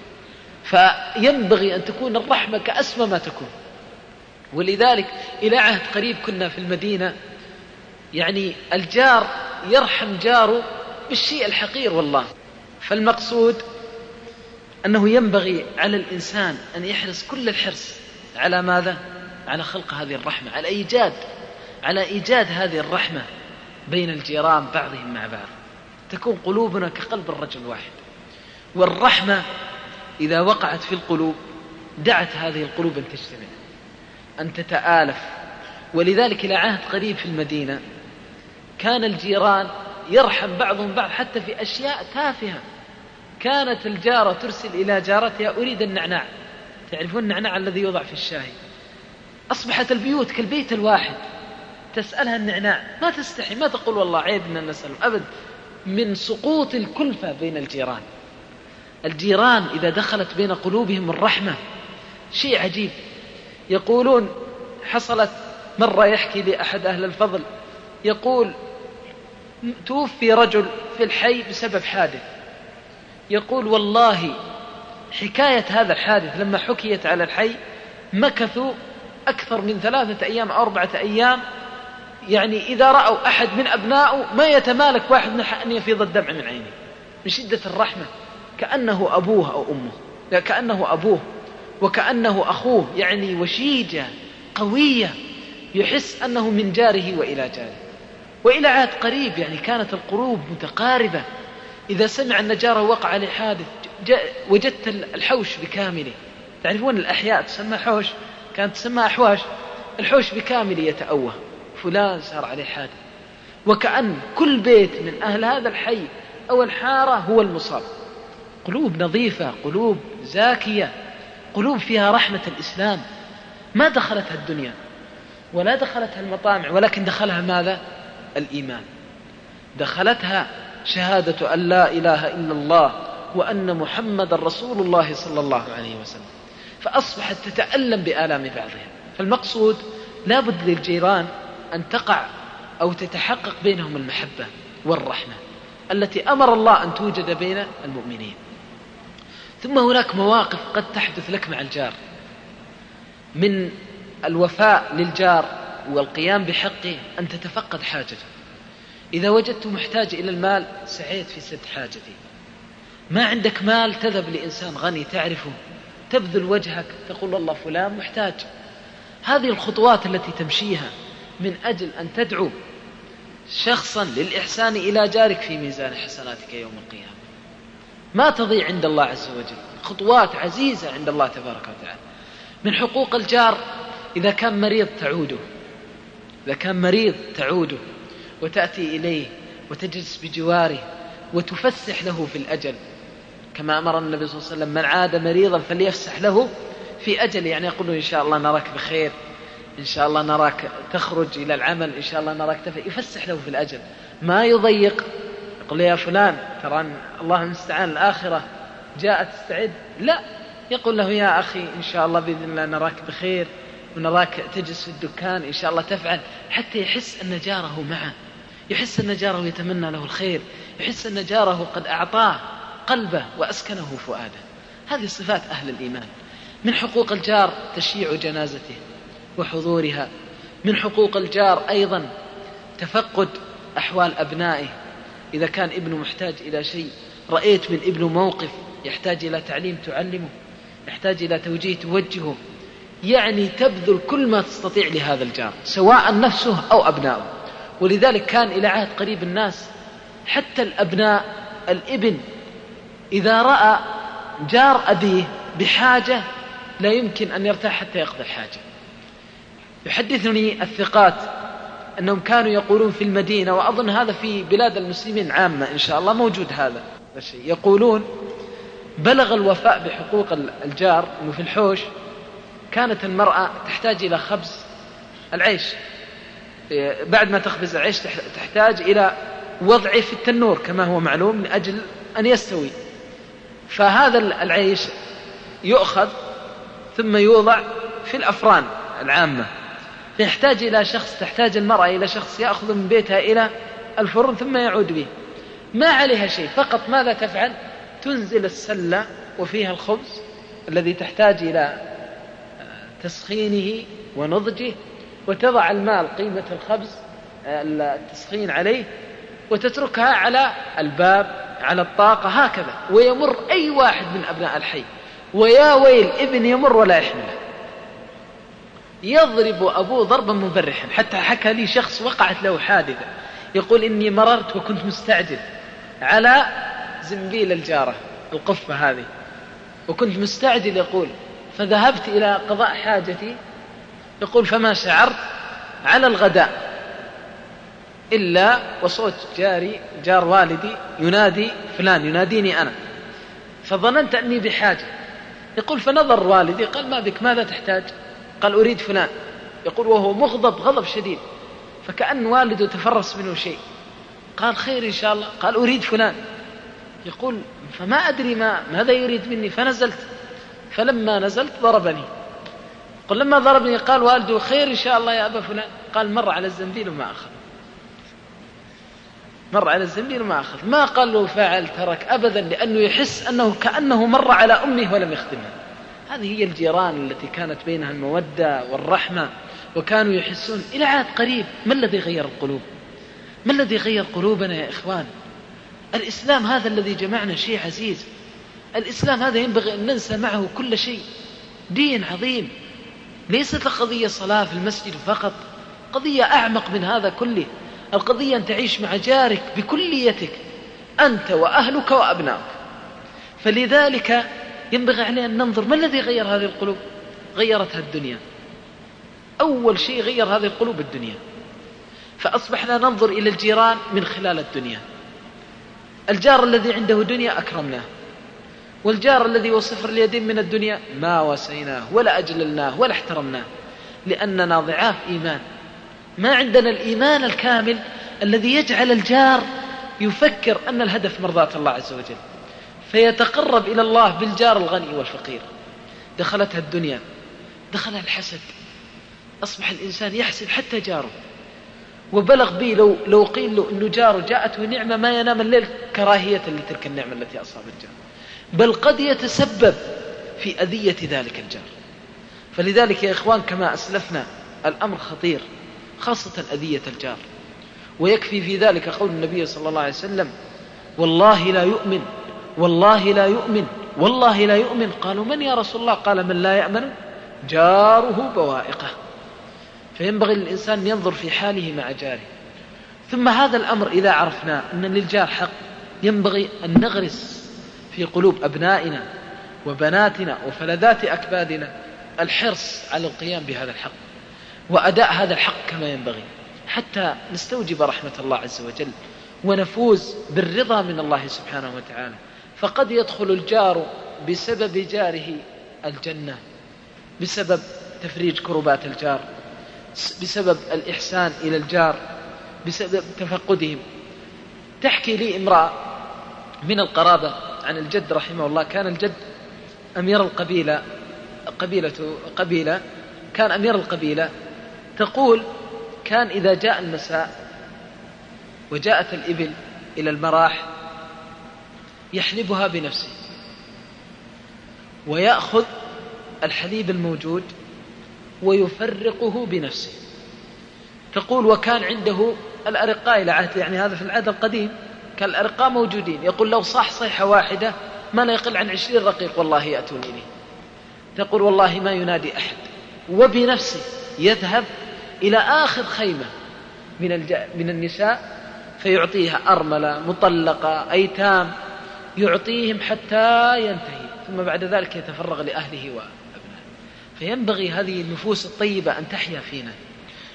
فينبغي أن تكون الرحمة كأسمى ما تكون. ولذلك إلى عهد قريب كنا في المدينة، يعني الجار يرحم جاره بالشيء الحقير والله. فالمقصود أنه ينبغي على الإنسان أن يحرص كل الحرص على ماذا؟ على خلق هذه الرحمة، على إيجاد على إيجاد هذه الرحمة بين الجيران بعضهم مع بعض، تكون قلوبنا كقلب الرجل واحد. والرحمة إذا وقعت في القلوب دعت هذه القلوب أن تجتمع، أن تتآلف. ولذلك إلى عهد قريب في المدينة كان الجيران يرحم بعضهم بعض حتى في أشياء تافهة. كانت الجارة ترسل إلى جارتها: أريد النعناع. تعرفون النعناع الذي يوضع في الشاي؟ أصبحت البيوت كالبيت الواحد، تسألها النعناع، ما تستحي، ما تقول والله عيب أن نسأله أبد، من سقوط الكلفة بين الجيران. الجيران إذا دخلت بين قلوبهم الرحمة شيء عجيب. يقولون حصلت مرة، يحكي لي أحد أهل الفضل، يقول توفي رجل في الحي بسبب حادث. يقول والله حكاية هذا الحادث لما حكيت على الحي مكثوا أكثر من ثلاثة أيام أو أربعة أيام، يعني إذا رأوا أحد من أبنائه ما يتمالك واحد من أن يفيض الدمع من عينه من شدة الرحمة، كأنه أبوه أو أمه، لا كأنه أبوه وكأنه أخوه، يعني وشيجة قوية، يحس أنه من جاره وإلى جاره. وإلى عهد قريب يعني كانت القلوب متقاربة. إذا سمع أن جاره وقع عليه حادث وجدت الحوش بكامله. تعرفون الأحياء تسمى حوش، كانت تسمى أحواش. الحوش بكامله يتأوه، فلان صار عليه حادث، وكأن كل بيت من أهل هذا الحي أو الحارة هو المصاب. قلوب نظيفة، قلوب زاكية، قلوب فيها رحمة الإسلام، ما دخلتها الدنيا ولا دخلتها المطامع، ولكن دخلها ماذا؟ الإيمان. دخلتها شهادة أن لا إله إلا الله وأن محمد رسول الله صلى الله عليه وسلم، فأصبحت تتألم بآلام بعضها. فالمقصود لا بد للجيران أن تقع أو تتحقق بينهم المحبة والرحمة التي أمر الله أن توجد بين المؤمنين. ثم هناك مواقف قد تحدث لك مع الجار، من الوفاء للجار والقيام بحقه أن تتفقد حاجته. إذا وجدت محتاج إلى المال سعيت في سد حاجتي. ما عندك مال تذهب لإنسان غني تعرفه، تبذل وجهك، تقول الله فلان محتاج. هذه الخطوات التي تمشيها من أجل أن تدعو شخصا للإحسان إلى جارك في ميزان حسناتك يوم القيامة ما تضيع عند الله عز وجل، خطوات عزيزة عند الله تبارك وتعالى. من حقوق الجار إذا كان مريض تعوده، إذا كان مريض تعوده وتأتي إليه وتجلس بجواره وتفسح له في الأجل، كما أمر النبي صلى الله عليه وسلم: من عاد مريضا فليفسح له في أجل، يعني يقول له إن شاء الله نراك بخير، إن شاء الله نراك تخرج إلى العمل، إن شاء الله نراك تفعل، يفسح له في الأجل، ما يضيق. يقول له يا فلان ترى الله المستعان الآخرة جاءت استعد، لا، يقول له يا أخي إن شاء الله بإذن الله نراك بخير ونراك تجلس في الدكان إن شاء الله تفعل، حتى يحس أن جاره معه، يحس أن جاره يتمنى له الخير، يحس أن جاره قد أعطاه قلبه وأسكنه فؤاده. هذه صفات أهل الإيمان. من حقوق الجار تشييع جنازته وحضورها. من حقوق الجار أيضا تفقد أحوال أبنائه. إذا كان ابنه محتاج إلى شيء، رأيت من ابنه موقف يحتاج إلى تعليم تعلمه، يحتاج إلى توجيه توجهه، يعني تبذل كل ما تستطيع لهذا الجار سواء نفسه أو أبنائه. ولذلك كان إلى عهد قريب الناس حتى الأبناء، الابن إذا رأى جار أبيه بحاجة لا يمكن أن يرتاح حتى يقضي الحاجة. يحدثني الثقات أنهم كانوا يقولون في المدينة، وأظن هذا في بلاد المسلمين عامة إن شاء الله موجود هذا الشيء، يقولون بلغ الوفاء بحقوق الجار أنه في الحوش كانت المرأة تحتاج إلى خبز العيش، بعد ما تخبز العيش تحتاج إلى وضعه في التنور كما هو معلوم من أجل أن يستوي، فهذا العيش يؤخذ ثم يوضع في الأفران العامة، فيحتاج إلى شخص، تحتاج المرأة إلى شخص يأخذ من بيتها إلى الفرن ثم يعود به، ما عليها شيء، فقط ماذا تفعل؟ تنزل السلة وفيها الخبز الذي تحتاج إلى تسخينه ونضجه، وتضع الماء قيمة الخبز التسخين عليه، وتتركها على الباب على الطاقة هكذا، ويمر أي واحد من أبناء الحي ويا ويل ابن يمر ولا يحمله، يضرب أبوه ضربا مبرحا. حتى حكى لي شخص وقعت له حادثة، يقول إني مررت وكنت مستعجل على زنبيل الجارة القفة هذه، وكنت مستعجل يقول، فذهبت إلى قضاء حاجتي، يقول فما شعرت على الغداء إلا وصوت جاري جار والدي ينادي فلان، يناديني أنا، فظننت أني بحاجة. يقول فنظر والدي قال ما بك، ماذا تحتاج؟ قال أريد فلان. يقول وهو مغضب غضب شديد، فكأن والده تفرس منه شيء، قال خير إن شاء الله، قال أريد فلان. يقول فما أدري ما ماذا يريد مني، فنزلت، فلما نزلت ضربني. قل لما ضربني قال والده خير إن شاء الله يا أبا فلان، قال مر على الزنبيل وما أخذ، مر على الزنبيل وما أخذ، ما قال له فعل ترك أبدا، لأنه يحس أنه كأنه مر على أمه ولم يخدمها. هذه هي الجيران التي كانت بينها المودة والرحمة، وكانوا يحسون إلى عهد قريب. ما الذي غير القلوب؟ ما الذي غير قلوبنا يا إخوان؟ الإسلام هذا الذي جمعنا شيء عزيز، الإسلام هذا ينبغي أن ننسى معه كل شيء، دين عظيم، ليست القضية صلاة في المسجد فقط، قضية أعمق من هذا كله، القضية أن تعيش مع جارك بكليتك أنت وأهلك وأبنائك. فلذلك ينبغي علينا أن ننظر ما الذي غير هذه القلوب؟ غيرتها الدنيا، أول شيء غير هذه القلوب الدنيا، فأصبحنا ننظر إلى الجيران من خلال الدنيا. الجار الذي عنده دنيا أكرمناه، والجار الذي وصفر اليدين من الدنيا ما وسيناه ولا أجللناه ولا احترمناه، لأننا ضعاف إيمان، ما عندنا الإيمان الكامل الذي يجعل الجار يفكر أن الهدف مرضاة الله عز وجل، فيتقرب إلى الله بالجار الغني والفقير. دخلتها الدنيا، دخلها الحسد، أصبح الإنسان يحسد حتى جاره، وبلغ بي لو, لو قيل له أنه جاره جاءته نعمة ما ينام الليل كراهية لتلك النعمة التي أصابت الجار، بل قد يتسبب في أذية ذلك الجار. فلذلك يا إخوان كما أسلفنا الأمر خطير، خاصة أذية الجار، ويكفي في ذلك قول النبي صلى الله عليه وسلم والله لا يؤمن والله لا يؤمن والله لا يؤمن. قالوا من يا رسول الله؟ قال من لا يأمن جاره بوائقه. فينبغي للإنسان ينظر في حاله مع جاره. ثم هذا الأمر إذا عرفنا أن للجار حق، ينبغي أن نغرس في قلوب أبنائنا وبناتنا وفلذات أكبادنا الحرص على القيام بهذا الحق وأداء هذا الحق كما ينبغي، حتى نستوجب رحمة الله عز وجل ونفوز بالرضا من الله سبحانه وتعالى. فقد يدخل الجار بسبب جاره الجنة، بسبب تفريج كربات الجار، بسبب الإحسان إلى الجار، بسبب تفقدهم. تحكي لي امرأة من القرابة عن الجد رحمه الله، كان الجد أمير القبيلة، قبيلة قبيلة كان أمير القبيلة، تقول كان إذا جاء المساء وجاءت الإبل إلى المراح يحلبها بنفسه ويأخذ الحليب الموجود ويفرقه بنفسه. تقول وكان عنده الأرقاء إلى عهد، يعني هذا في العهد القديم كان الأرقاء موجودين، يقول لو صح صيحة واحدة ما لا يقل عن عشرين رقيق والله يأتون إليه. تقول والله ما ينادي أحد، وبنفسه يذهب إلى آخر خيمة من, الج... من النساء فيعطيها أرملة مطلقة أيتام، يعطيهم حتى ينتهي، ثم بعد ذلك يتفرغ لأهله وأبنائه. فينبغي هذه النفوس الطيبة أن تحيا فينا،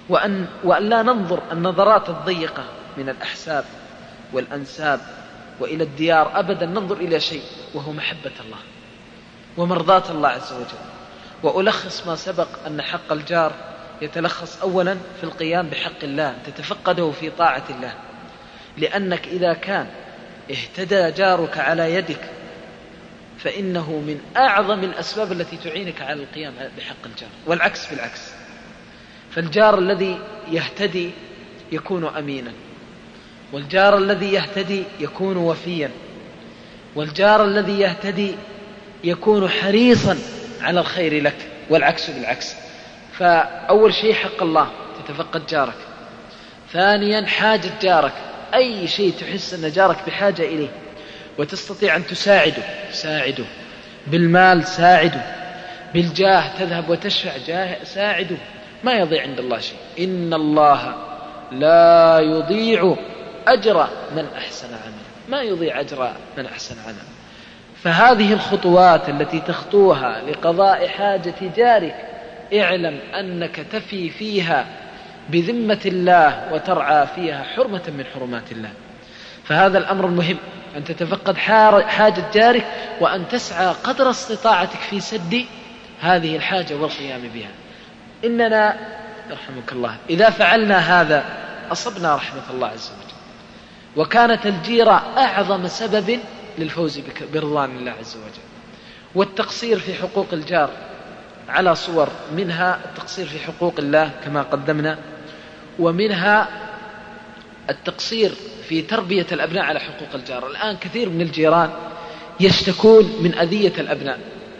وأن, وأن لا ننظر النظرات الضيقة من الأحساب والأنساب وإلى الديار، أبدا ننظر إلى شيء وهو محبة الله ومرضاة الله عز وجل. وألخص ما سبق أن حق الجار يتلخص أولا في القيام بحق الله، تتفقده في طاعة الله، لأنك إذا كان اهتدى جارك على يدك فإنه من أعظم الأسباب التي تعينك على القيام بحق الجار، والعكس بالعكس. فالجار الذي يهتدي يكون أمينا، والجار الذي يهتدي يكون وفيا، والجار الذي يهتدي يكون حريصا على الخير لك، والعكس بالعكس. فأول شيء حق الله تتفقد جارك. ثانيا حاجة جارك، أي شيء تحس أن جارك بحاجة إليه وتستطيع أن تساعده ساعده، بالمال ساعده، بالجاه تذهب وتشفع جاه ساعده، ما يضيع عند الله شيء. إن الله لا يضيع أجر من أحسن عملا، ما يضيع أجر من أحسن عملا. فهذه الخطوات التي تخطوها لقضاء حاجة جارك اعلم أنك تفي فيها بذمة الله وترعى فيها حرمة من حرمات الله. فهذا الأمر المهم، أن تتفقد حاجة جارك وأن تسعى قدر استطاعتك في سد هذه الحاجة والقيام بها. إننا يرحمك الله إذا فعلنا هذا أصبنا رحمة الله عز وجل، وكانت الجيرة أعظم سبب للفوز برضوان الله عز وجل. والتقصير في حقوق الجار على صور، منها التقصير في حقوق الله كما قدمنا، ومنها التقصير في تربية الأبناء على حقوق الجار. الآن كثير من الجيران يشتكون من أذية الأبناء،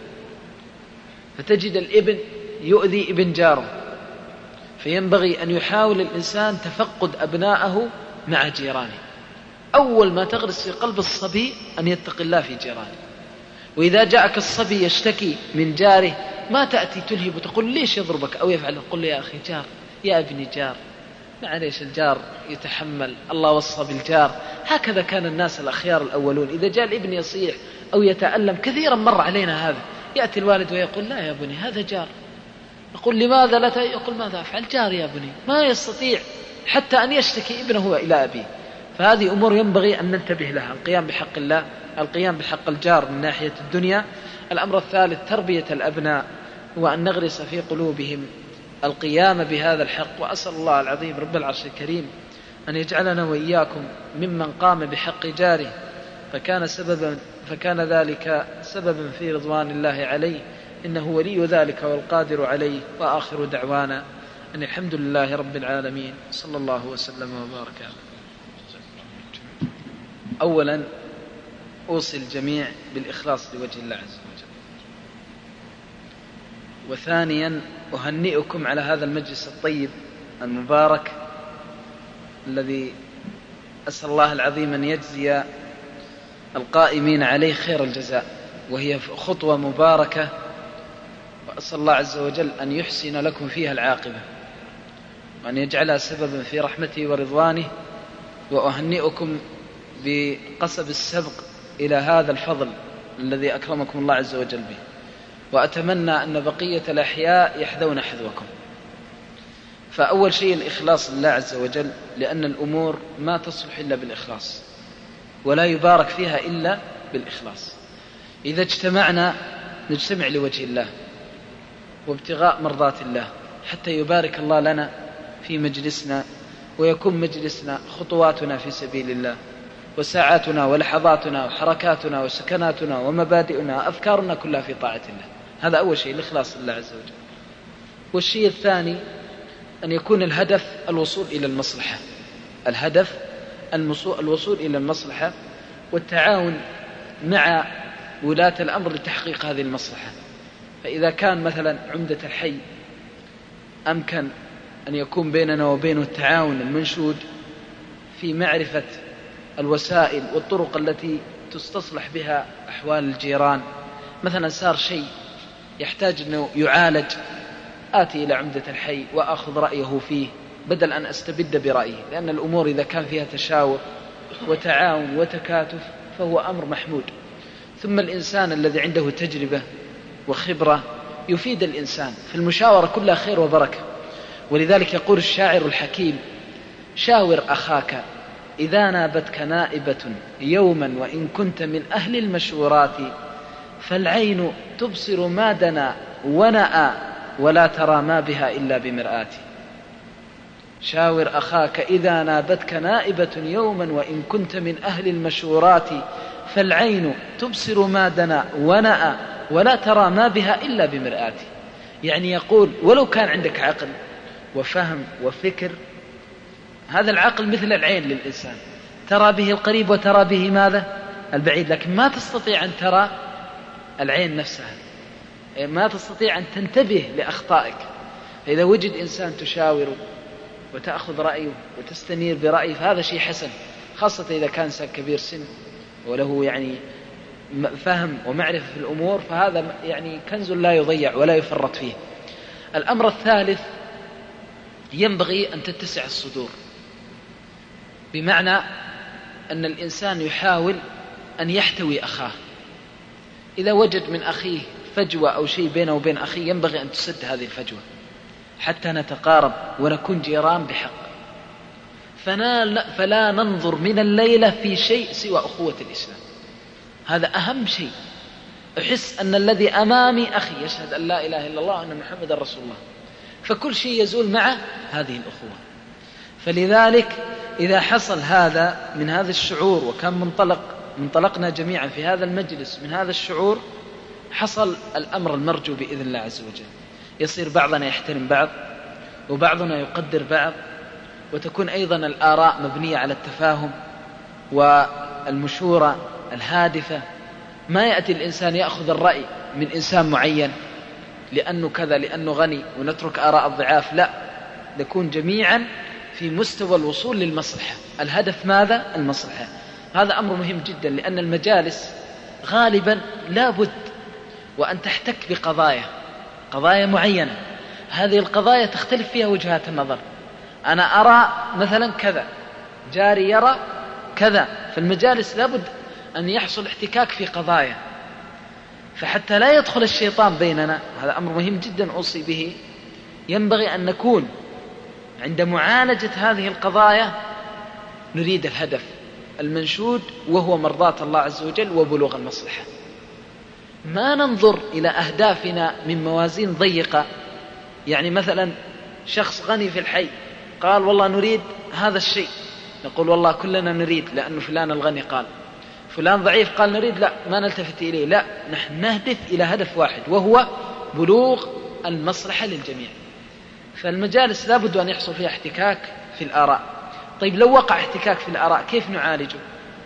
فتجد الابن يؤذي ابن جاره، فينبغي أن يحاول الإنسان تفقد أبنائه مع جيرانه. أول ما تغرس في قلب الصبي أن يتقي الله في جيرانه. وإذا جاءك الصبي يشتكي من جاره ما تأتي تلهب وتقول ليش يضربك أو يفعل، قل له يا أخي جار، يا ابني جار، معليش الجار يتحمل، الله وصى بالجار. هكذا كان الناس الأخيار الأولون، إذا جاء الابن يصيح أو يتألم، كثيرا مر علينا هذا، يأتي الوالد ويقول لا يا بني هذا جار، يقول لماذا لا ت... يقول ماذا أفعل، جار يا بني، ما يستطيع حتى أن يشتكي ابنه إلى أبيه. فهذه أمور ينبغي أن ننتبه لها، القيام بحق الله، القيام بحق الجار من ناحية الدنيا. الأمر الثالث تربية الأبناء، وأن نغرس في قلوبهم القيام بهذا الحق. وأسأل الله العظيم رب العرش الكريم أن يجعلنا وإياكم ممن قام بحق جاره فكان سببا فكان ذلك سببا في رضوان الله عليه، إنه ولي ذلك والقادر عليه. وآخر دعوانا أن الحمد لله رب العالمين، صلى الله وسلم وبارك عليه. أولا أوصي الجميع بالإخلاص لوجه الله عز وجل، وثانيا أهنئكم على هذا المجلس الطيب المبارك الذي أسأل الله العظيم أن يجزي القائمين عليه خير الجزاء، وهي خطوة مباركة، وأسأل الله عز وجل أن يحسن لكم فيها العاقبة وأن يجعلها سببا في رحمته ورضوانه. وأهنئكم بقصب السبق إلى هذا الفضل الذي أكرمكم الله عز وجل به، وأتمنى أن بقية الأحياء يحذون حذوكم. فأول شيء الإخلاص لله عز وجل، لأن الأمور ما تصلح إلا بالإخلاص، ولا يبارك فيها إلا بالإخلاص. إذا اجتمعنا نجتمع لوجه الله وابتغاء مرضات الله، حتى يبارك الله لنا في مجلسنا، ويكون مجلسنا خطواتنا في سبيل الله، وساعاتنا ولحظاتنا وحركاتنا وسكناتنا ومبادئنا وأفكارنا كلها في طاعة الله. هذا أول شيء الإخلاص لله عز وجل. والشيء الثاني أن يكون الهدف الوصول إلى المصلحة، الهدف الوصول إلى المصلحة والتعاون مع ولاة الأمر لتحقيق هذه المصلحة. فإذا كان مثلا عمدة الحي أمكن أن يكون بيننا وبينه التعاون المنشود في معرفة الوسائل والطرق التي تستصلح بها أحوال الجيران. مثلا صار شيء يحتاج أنه يعالج، آتي إلى عمدة الحي وأخذ رأيه فيه بدل أن أستبد برأيه، لأن الأمور إذا كان فيها تشاور وتعاون وتكاتف فهو أمر محمود. ثم الإنسان الذي عنده تجربة وخبرة يفيد الإنسان، في المشاورة كلها خير وبركة. ولذلك يقول الشاعر الحكيم: شاور أخاك إذا نابتك نائبة يوما وإن كنت من أهل المشورات، فالعين تبصر ما دنا ونأى ولا ترى ما بها إلا بمرآة. شاور أخاك إذا نابتك نائبة يوما وإن كنت من أهل المشورات، فالعين تبصر ما دنا ونأى ولا ترى ما بها إلا بمرآة. يعني يقول ولو كان عندك عقل وفهم وفكر، هذا العقل مثل العين للإنسان، ترى به القريب وترى به ماذا؟ البعيد، لكن ما تستطيع أن ترى العين نفسها، ما تستطيع أن تنتبه لأخطائك. فإذا وجد إنسان تشاوره وتأخذ رأيه وتستنير برأيه فهذا شيء حسن، خاصة إذا كان إنسان كبير سن وله يعني فهم ومعرفة في الأمور، فهذا يعني كنز لا يضيع ولا يفرط فيه. الأمر الثالث: ينبغي أن تتسع الصدور، بمعنى أن الإنسان يحاول أن يحتوي أخاه. إذا وجد من أخيه فجوة أو شيء بينه وبين أخيه ينبغي أن تسد هذه الفجوة حتى نتقارب ونكون جيران بحق. فلا ننظر من الليلة في شيء سوى أخوة الإسلام، هذا أهم شيء. أحس أن الذي أمامي أخي يشهد أن لا إله إلا الله وأن محمد رسول الله، فكل شيء يزول معه هذه الأخوة. فلذلك إذا حصل هذا من هذا الشعور، وكان منطلق منطلقنا جميعا في هذا المجلس من هذا الشعور، حصل الأمر المرجو بإذن الله عز وجل. يصير بعضنا يحترم بعض وبعضنا يقدر بعض، وتكون أيضا الآراء مبنية على التفاهم والمشورة الهادفة. ما يأتي الإنسان يأخذ الرأي من إنسان معين لأنه كذا لأنه غني ونترك آراء الضعاف، لا، نكون جميعا في مستوى الوصول للمصلحة. الهدف ماذا؟ المصلحة. هذا أمر مهم جدا، لأن المجالس غالبا لا بد وأن تحتك بقضايا قضايا معينة. هذه القضايا تختلف فيها وجهات النظر، أنا أرى مثلا كذا، جاري يرى كذا. في المجالس لا بد أن يحصل احتكاك في قضايا، فحتى لا يدخل الشيطان بيننا. هذا أمر مهم جدا أوصي به. ينبغي أن نكون عند معالجة هذه القضايا نريد الهدف المنشود، وهو مرضاة الله عز وجل وبلوغ المصلحة. ما ننظر إلى أهدافنا من موازين ضيقة. يعني مثلا شخص غني في الحي قال والله نريد هذا الشيء، نقول والله كلنا نريد لأنه فلان الغني قال. فلان ضعيف قال نريد، لا، ما نلتفت إليه، لا، نحن نهدف إلى هدف واحد وهو بلوغ المصلحة للجميع. فالمجالس لا بد أن يحصل فيها احتكاك في الآراء. طيب لو وقع احتكاك في الآراء كيف نعالجه؟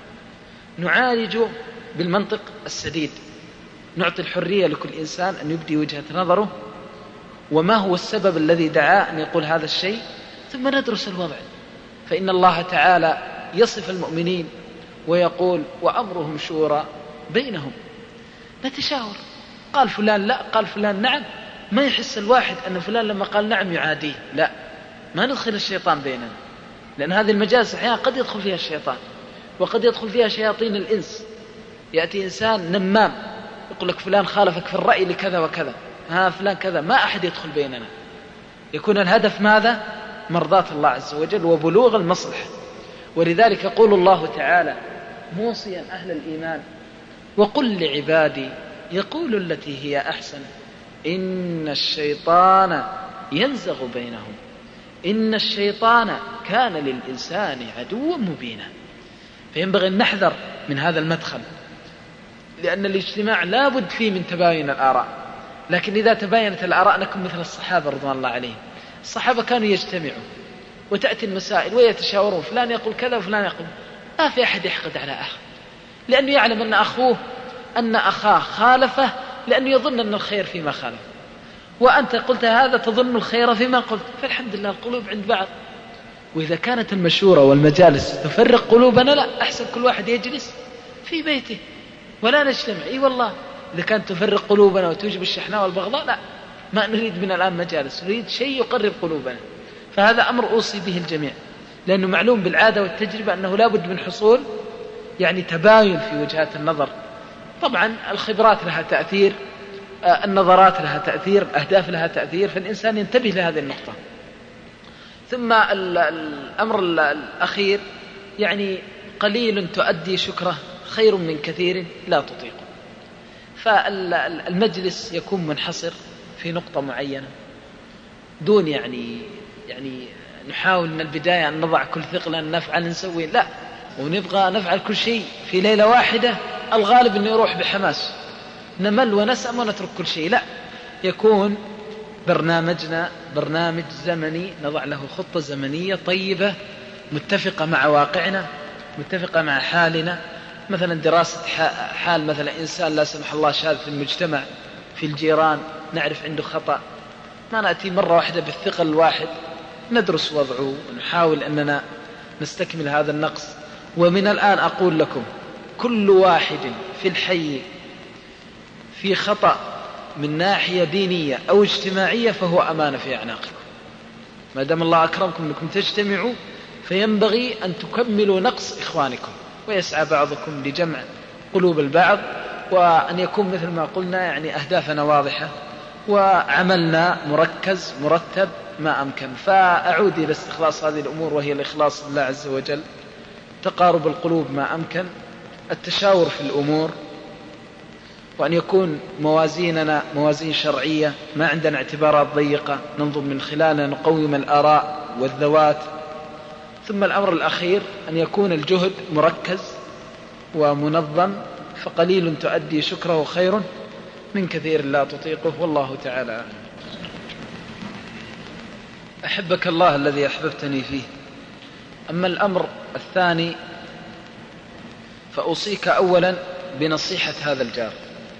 نعالجه بالمنطق السديد، نعطي الحرية لكل إنسان أن يبدي وجهة نظره وما هو السبب الذي دعاه أن يقول هذا الشيء، ثم ندرس الوضع. فإن الله تعالى يصف المؤمنين ويقول وأمرهم شورى بينهم، نتشاور، قال فلان لا، قال فلان نعم، ما يحس الواحد أن فلان لما قال نعم يعاديه، لا، ما ندخل الشيطان بيننا، لأن هذه المجالس أحيانا قد يدخل فيها الشيطان وقد يدخل فيها شياطين الإنس. يأتي إنسان نمام يقول لك فلان خالفك في الرأي لكذا وكذا، ها فلان كذا، ما أحد يدخل بيننا. يكون الهدف ماذا؟ مرضاة الله عز وجل وبلوغ المصلحة. ولذلك يقول الله تعالى موصيا أهل الإيمان: وقل لعبادي يقول التي هي أحسن إن الشيطان ينزغ بينهم إن الشيطان كان للإنسان عدوا مبينا. فينبغي أن نحذر من هذا المدخل، لأن الاجتماع لا بد فيه من تباين الآراء. لكن إذا تباينت الآراء نكون مثل الصحابة رضوان الله عليهم. الصحابة كانوا يجتمعوا وتأتي المسائل ويتشاورون، فلان يقول كذا وفلان يقول، ما في أحد يحقد على أخ، لأنه يعلم أن أخوه أن أخاه خالفه لأنه يظن أن الخير فيما خالف، وأنت قلت هذا تظن الخير فيما قلت، فالحمد لله القلوب عند بعض. وإذا كانت المشورة والمجالس تفرق قلوبنا، لا، أحسن كل واحد يجلس في بيته ولا نجتمع. إي والله إذا كانت تفرق قلوبنا وتوجب الشحناء والبغضاء، لا، ما نريد من الآن مجالس، نريد شيء يقرب قلوبنا. فهذا أمر أوصي به الجميع، لأنه معلوم بالعادة والتجربة أنه لا بد من حصول يعني تباين في وجهات النظر. طبعا الخبرات لها تأثير، النظرات لها تأثير، الأهداف لها تأثير، فالإنسان ينتبه لهذه النقطة. ثم الأمر الأخير يعني قليل تؤدي شكره خير من كثير لا تطيقه. فالمجلس يكون منحصر في نقطة معينة دون يعني يعني نحاول من البداية أن نضع كل ثقلا نفعل نسوي، لا، ونبغى نفعل كل شيء في ليلة واحدة. الغالب أنه يروح بحماس، نمل ونسأم ونترك كل شيء. لا، يكون برنامجنا برنامج زمني، نضع له خطة زمنية طيبة متفقة مع واقعنا، متفقة مع حالنا. مثلا دراسة حال مثلا إنسان لا سمح الله شاذ في المجتمع، في الجيران، نعرف عنده خطأ، ما نأتي مرة واحدة بالثقل الواحد، ندرس وضعه ونحاول أننا نستكمل هذا النقص. ومن الآن أقول لكم كل واحد في الحي في خطأ من ناحية دينية أو اجتماعية فهو أمانة في أعناقكم. ما دام الله أكرمكم أنكم تجتمعوا فينبغي أن تكملوا نقص إخوانكم، ويسعى بعضكم لجمع قلوب البعض، وأن يكون مثل ما قلنا يعني أهدافنا واضحة وعملنا مركز مرتب ما أمكن. فأعود إلى استخلاص هذه الأمور، وهي الإخلاص لله عز وجل، تقارب القلوب ما أمكن، التشاور في الأمور، وأن يكون موازيننا موازين شرعية، ما عندنا اعتبارات ضيقة ننظر من خلالها نقوم الآراء والذوات. ثم الأمر الأخير أن يكون الجهد مركز ومنظم، فقليل تؤدي شكره خير من كثير لا تطيقه، والله تعالى أعلم. أحبك الله الذي أحببتني فيه. أما الأمر الثاني فأوصيك أولا بنصيحة هذا الجار،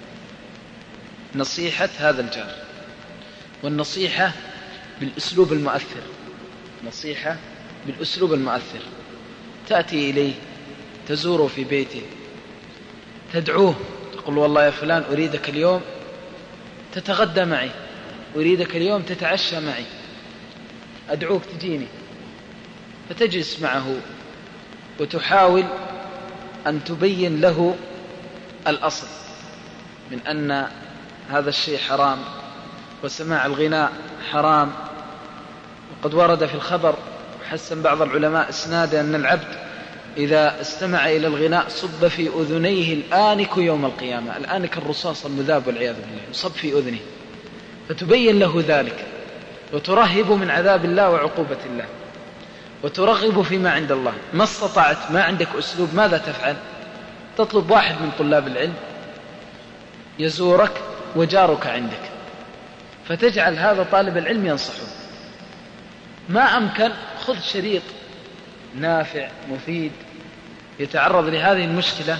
نصيحة هذا الجار، والنصيحة بالأسلوب المؤثر، نصيحة بالأسلوب المؤثر. تأتي إليه، تزوره في بيته، تدعوه، تقول والله يا فلان أريدك اليوم تتغدى معي، أريدك اليوم تتعشى معي، أدعوك تجيني، فتجلس معه وتحاول أن تبين له الأصل من أن هذا الشيء حرام، وسماع الغناء حرام. وقد ورد في الخبر وحسن بعض العلماء إسنادا أن العبد إذا استمع إلى الغناء صب في أذنيه الآنك يوم القيامة، الآنك الرصاص المذاب والعياذ بالله، يصب في أذنه، فتبين له ذلك وترهب من عذاب الله وعقوبة الله، وترغب فيما عند الله. ما استطعت، ما عندك أسلوب، ماذا تفعل؟ تطلب واحد من طلاب العلم يزورك وجارك عندك، فتجعل هذا طالب العلم ينصحه. ما أمكن خذ شريط نافع مفيد يتعرض لهذه المشكلة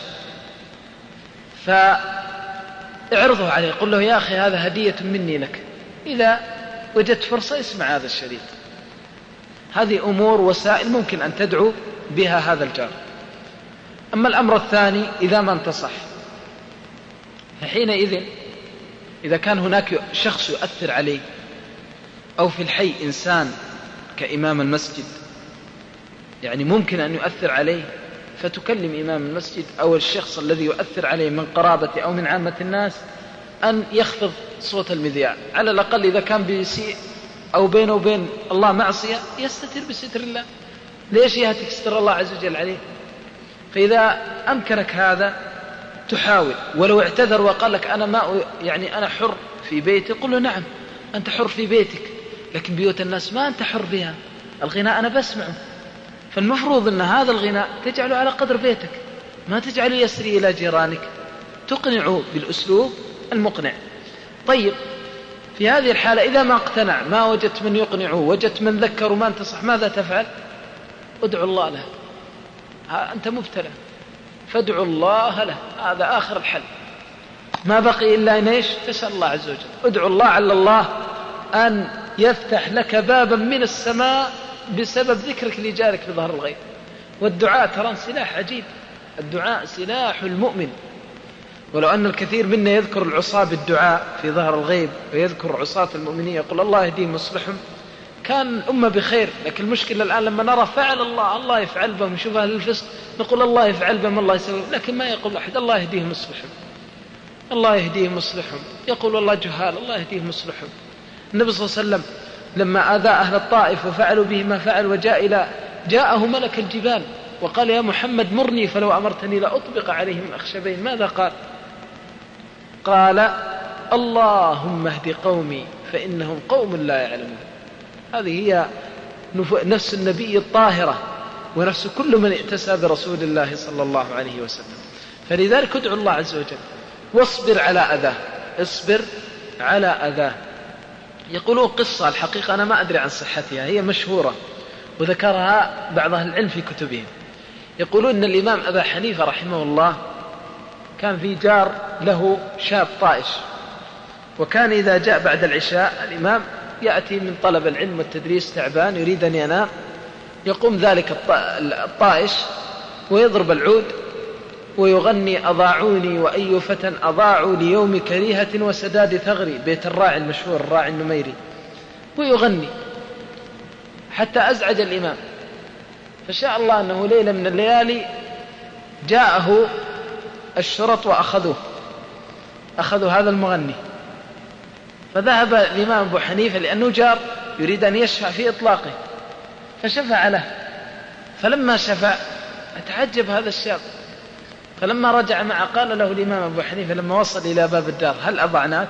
فاعرضه عليه، قل له يا أخي هذا هدية مني لك، إذا وجدت فرصة اسمع هذا الشريط. هذه أمور وسائل ممكن أن تدعو بها هذا الجار. أما الأمر الثاني إذا ما انتصح، فحينئذ إذا كان هناك شخص يؤثر عليه، أو في الحي إنسان كإمام المسجد يعني ممكن أن يؤثر عليه، فتكلم إمام المسجد أو الشخص الذي يؤثر عليه من قرابته أو من عامة الناس أن يخفض صوت المذياع، على الأقل إذا كان بيسيء أو بينه وبين الله معصية يستتر بستر الله، ليش يهتك ستر الله عز وجل عليه؟ فإذا أمكنك هذا تحاول، ولو اعتذر وقال لك أنا ما يعني أنا حر في بيتي، قل له نعم أنت حر في بيتك، لكن بيوت الناس ما أنت حر بها، الغناء أنا بسمعه، فالمفروض أن هذا الغناء تجعله على قدر بيتك، ما تجعله يسري إلى جيرانك، تقنعه بالأسلوب المقنع. طيب في هذه الحالة إذا ما اقتنع، ما وجدت من يقنعه، وجدت من ذكر وما انتصح، ماذا تفعل؟ ادعو الله له، أنت مبتلى فادعو الله له، هذا آخر الحل، ما بقي إلا أن إيش؟ تسأل الله عز وجل، ادعو الله على الله أن يفتح لك بابا من السماء بسبب ذكرك لجارك في ظهر الغيب. والدعاء ترى سلاح عجيب، الدعاء سلاح المؤمن. ولو أن الكثير منا يذكر العصاة بالدعاء في ظهر الغيب ويذكر عصاة المؤمنين يقول الله يهديهم ويصلحهم، كان الأمة بخير. لكن المشكلة الآن لما نرى فعل الله الله يفعل بهم، نشوف أهل الفسق نقول الله يفعل بهم الله يسوي، لكن ما يقول أحد الله يهديهم ويصلحهم، الله يهديهم ويصلحهم، يقول والله جهال الله يهديهم ويصلحهم. النبي صلى الله عليه وسلم لما آذى أهل الطائف وفعلوا به ما فعل وجاء إلى جاءه ملك الجبال وقال يا محمد مرني فلو أمرتني لأطبق عليهم الأخشبين، ماذا قال؟ قال اللهم اهد قومي فإنهم قوم لا يعلمون. هذه هي نفس النبي الطاهرة ونفس كل من ائتسى برسول الله صلى الله عليه وسلم. فلذلك ادعو الله عز وجل واصبر على أذاه، اصبر على أذاه. يقولون قصة، الحقيقة أنا ما أدري عن صحتها، هي مشهورة وذكرها بعض أهل العلم في كتبهم. يقولون أن الإمام أبا حنيفة رحمه الله كان في جار له شاب طائش، وكان إذا جاء بعد العشاء الإمام يأتي من طلب العلم والتدريس تعبان يريد أن ينام، يقوم ذلك الطائش ويضرب العود ويغني أضاعوني وأي فتى أضاعوا ليوم كريهة وسداد ثغري، بيت الراعي المشهور الراعي النميري، ويغني حتى أزعج الإمام. فشاء الله أنه ليلة من الليالي جاءه الشرط وأخذوه، أخذوا هذا المغني، فذهب الإمام أبو حنيفة لأنه جار يريد أن يشفع في إطلاقه، فشفع له. فلما شفع أتعجب هذا الشاب، فلما رجع معه قال له الإمام أبو حنيفة لما وصل إلى باب الدار هل أضعناك؟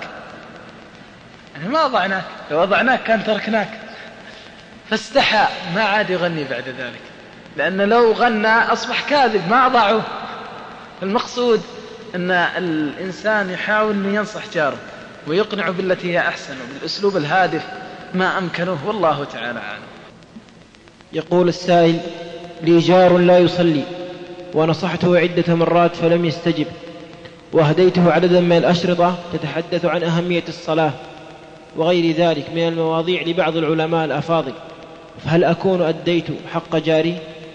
يعني ما أضعناك، لو أضعناك كان تركناك. فاستحى، ما عاد يغني بعد ذلك، لأن لو غنى أصبح كاذب ما أضاعوه. المقصود أن الإنسان يحاول أن ينصح جاره ويقنعه بالتي هي أحسن وبالأسلوب الهادف ما أمكنه، والله تعالى أعلم. يقول السائل: لي جار لا يصلي ونصحته عدة مرات فلم يستجب، وهديته عددا من الأشرطة تتحدث عن أهمية الصلاة وغير ذلك من المواضيع لبعض العلماء الأفاضل، فهل أكون أديت حق جاري؟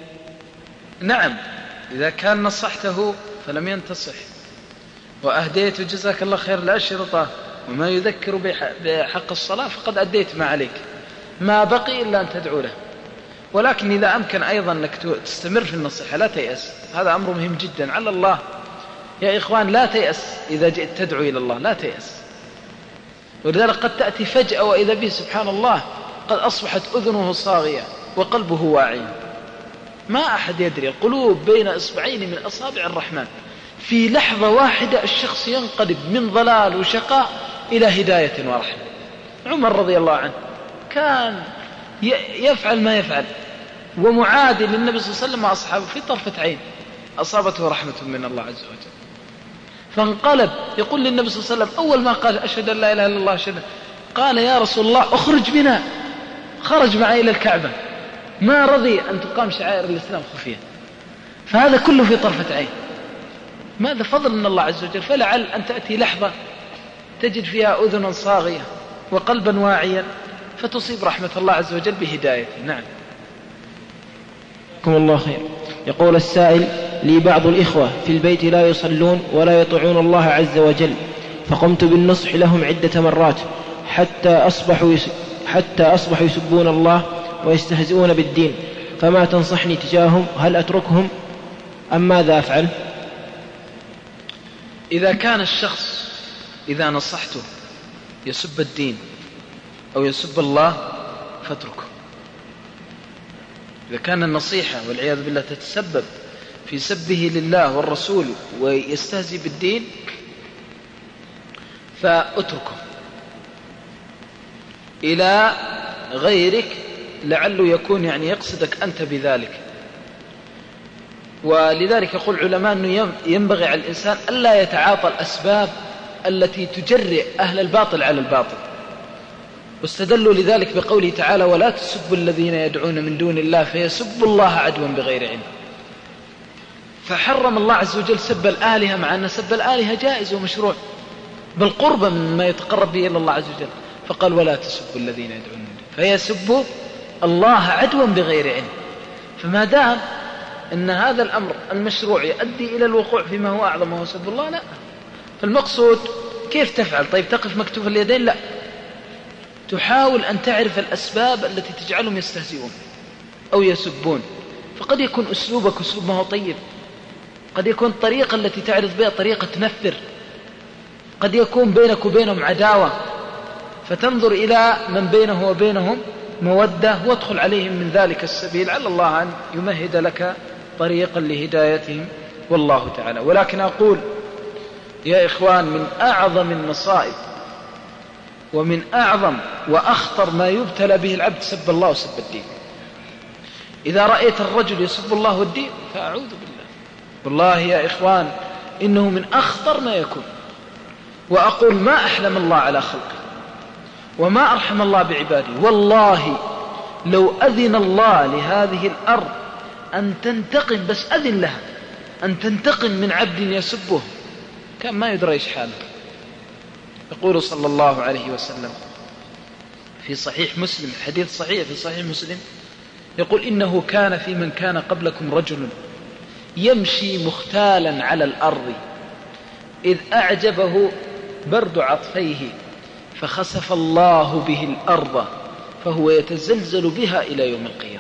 نعم، إذا كان نصحته فلم ينتصح وأهديت جزاك الله خير الأشرطة وما يذكر بحق الصلاة فقد أديت ما عليك، ما بقي إلا أن تدعو له. ولكن إذا أمكن أيضا أنك تستمر في النصيحة لا تيأس، هذا أمر مهم جدا على الله يا إخوان، لا تيأس إذا جئت تدعو إلى الله، لا تيأس. ولذلك قد تأتي فجأة وإذا به سبحان الله قد أصبحت أذنه صاغية وقلبه واعي، ما أحد يدري، القلوب بين إصبعين من أصابع الرحمن، في لحظة واحدة الشخص ينقلب من ضلال وشقاء إلى هداية ورحمة. عمر رضي الله عنه كان يفعل ما يفعل ومعادي للنبي صلى الله عليه وسلم وأصحابه، في طرفة عين أصابته رحمة من الله عز وجل، فانقلب يقول للنبي صلى الله عليه وسلم أول ما قال أشهد أن لا إله إلا الله أشهد، قال يا رسول الله أخرج بنا، خرج معي إلى الكعبة، ما رضي أن تقام شعائر الإسلام خفية. فهذا كله في طرفة عين، ماذا فضل من الله عز وجل. فلعل أن تأتي لحظة تجد فيها أذنا صاغية وقلبا واعيا فتصيب رحمة الله عز وجل بهدايته. نعم. جزاكم الله خير. يقول السائل: لي بعض الإخوة في البيت لا يصلون ولا يطيعون الله عز وجل، فقمت بالنصح لهم عدة مرات حتى أصبحوا يس... حتى أصبحوا يسبون الله ويستهزئون بالدين، فما تنصحني تجاههم؟ هل أتركهم أم ماذا أفعل؟ إذا كان الشخص إذا نصحته يسب الدين أو يسب الله فاتركه. إذا كان النصيحة والعياذ بالله تتسبب في سبه لله والرسول ويستهزئ بالدين فاتركه إلى غيرك لعله يكون يعني يقصدك أنت بذلك. ولذلك يقول العلماء أنه ينبغي على الإنسان ألا يتعاطى الأسباب التي تجرئ أهل الباطل على الباطل، واستدلوا لذلك بقوله تعالى: ولا تسبوا الذين يدعون من دون الله فيسبوا الله عدوا بغير علم. فحرم الله عز وجل سب الآلهة، مع أن سب الآلهة جائز ومشروع بل قربا مما يتقرب به إلى الله عز وجل، فقال: ولا تسبوا الذين يدعون من دون فيسبوا الله عدوا بغير علم. فما دام أن هذا الأمر المشروع يؤدي إلى الوقوع فيما هو أعظم وهو سب الله، لا. فالمقصود كيف تفعل؟ طيب تقف مكتوف اليدين؟ لا، تحاول أن تعرف الأسباب التي تجعلهم يستهزئون أو يسبون. فقد يكون أسلوبك أسلوب ما هو طيب، قد يكون الطريقة التي تعرض بها طريقة تنفر، قد يكون بينك وبينهم عداوة، فتنظر إلى من بينه وبينهم مودة وادخل عليهم من ذلك السبيل، على الله أن يمهد لك طريقا لهدايتهم والله تعالى. ولكن أقول يا إخوان، من أعظم المصائب ومن أعظم وأخطر ما يبتلى به العبد سب الله وسب الدين. إذا رأيت الرجل يسب الله والدين فأعوذ بالله، والله يا إخوان إنه من أخطر ما يكون. وأقول ما أحلم الله على خلقه وما أرحم الله بعباده. والله لو أذن الله لهذه الأرض أن تنتقم، بس أذن لها أن تنتقم من عبد يسبه، كان ما يدري إيش حاله. يقول صلى الله عليه وسلم في صحيح مسلم، حديث صحيح في صحيح مسلم، يقول إنه كان في من كان قبلكم رجل يمشي مختالا على الأرض إذ أعجبه برد عطفيه فخسف الله به الأرض فهو يتزلزل بها إلى يوم القيامة.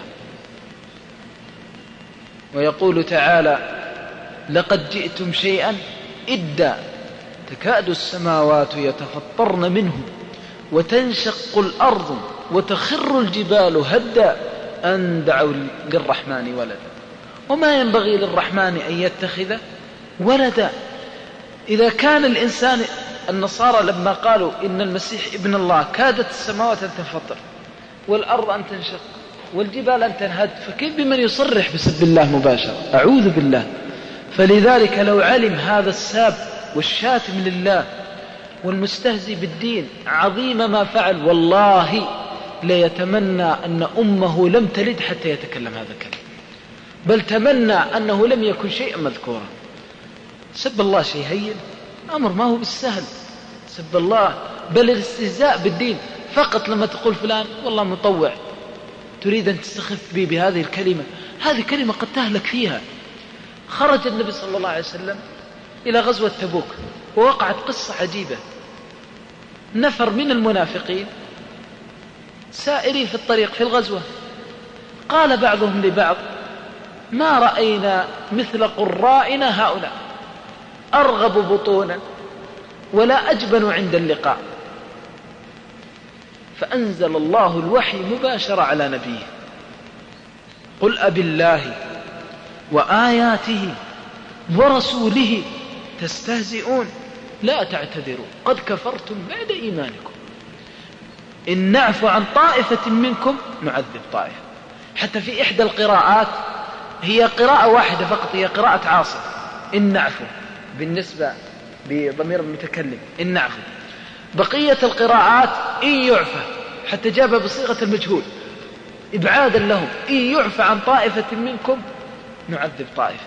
ويقول تعالى لقد جئتم شيئا إدا تكاد السماوات يتفطرن منه وتنشق الأرض وتخر الجبال هدا أن دعوا للرحمن ولدا وما ينبغي للرحمن أن يتخذ ولدا. إذا كان الإنسان، النصارى لما قالوا إن المسيح ابن الله كادت السماوات أن تنفطر والأرض أن تنشق والجبال أن تنهد، فكيف بمن يصرح بسب الله مباشرة؟ أعوذ بالله. فلذلك لو علم هذا الساب والشاتم لله والمستهزي بالدين عظيم ما فعل، والله ليتمنى أن أمه لم تلد حتى يتكلم هذا الكلام، بل تمنى أنه لم يكن شيئا مذكورا. سب الله شيء هين، أمر ما هو بالسهل سب الله، بل الاستهزاء بالدين. فقط لما تقول فلان والله مطوع تريد أن تستخف بي بهذه الكلمة، هذه كلمة قد تهلك فيها. خرج النبي صلى الله عليه وسلم إلى غزوة تبوك ووقعت قصة عجيبة. نفر من المنافقين سائرين في الطريق في الغزوة، قال بعضهم لبعض ما رأينا مثل قرائنا هؤلاء، أرغب بطونا ولا أجبن عند اللقاء. فأنزل الله الوحي مباشرة على نبيه قل أبي الله وآياته ورسوله تستهزئون لا تعتذروا قد كفرتم بعد إيمانكم إن نعفو عن طائفة منكم نعذب طائفة. حتى في إحدى القراءات هي قراءة واحدة فقط، هي قراءة عاصم إن نعفو بالنسبة بضمير المتكلم إن نعفو. بقية القراءات إن يعفى، حتى جابها بصيغة المجهول إبعادا لهم، إن يعفى عن طائفة منكم نعذب طائفة.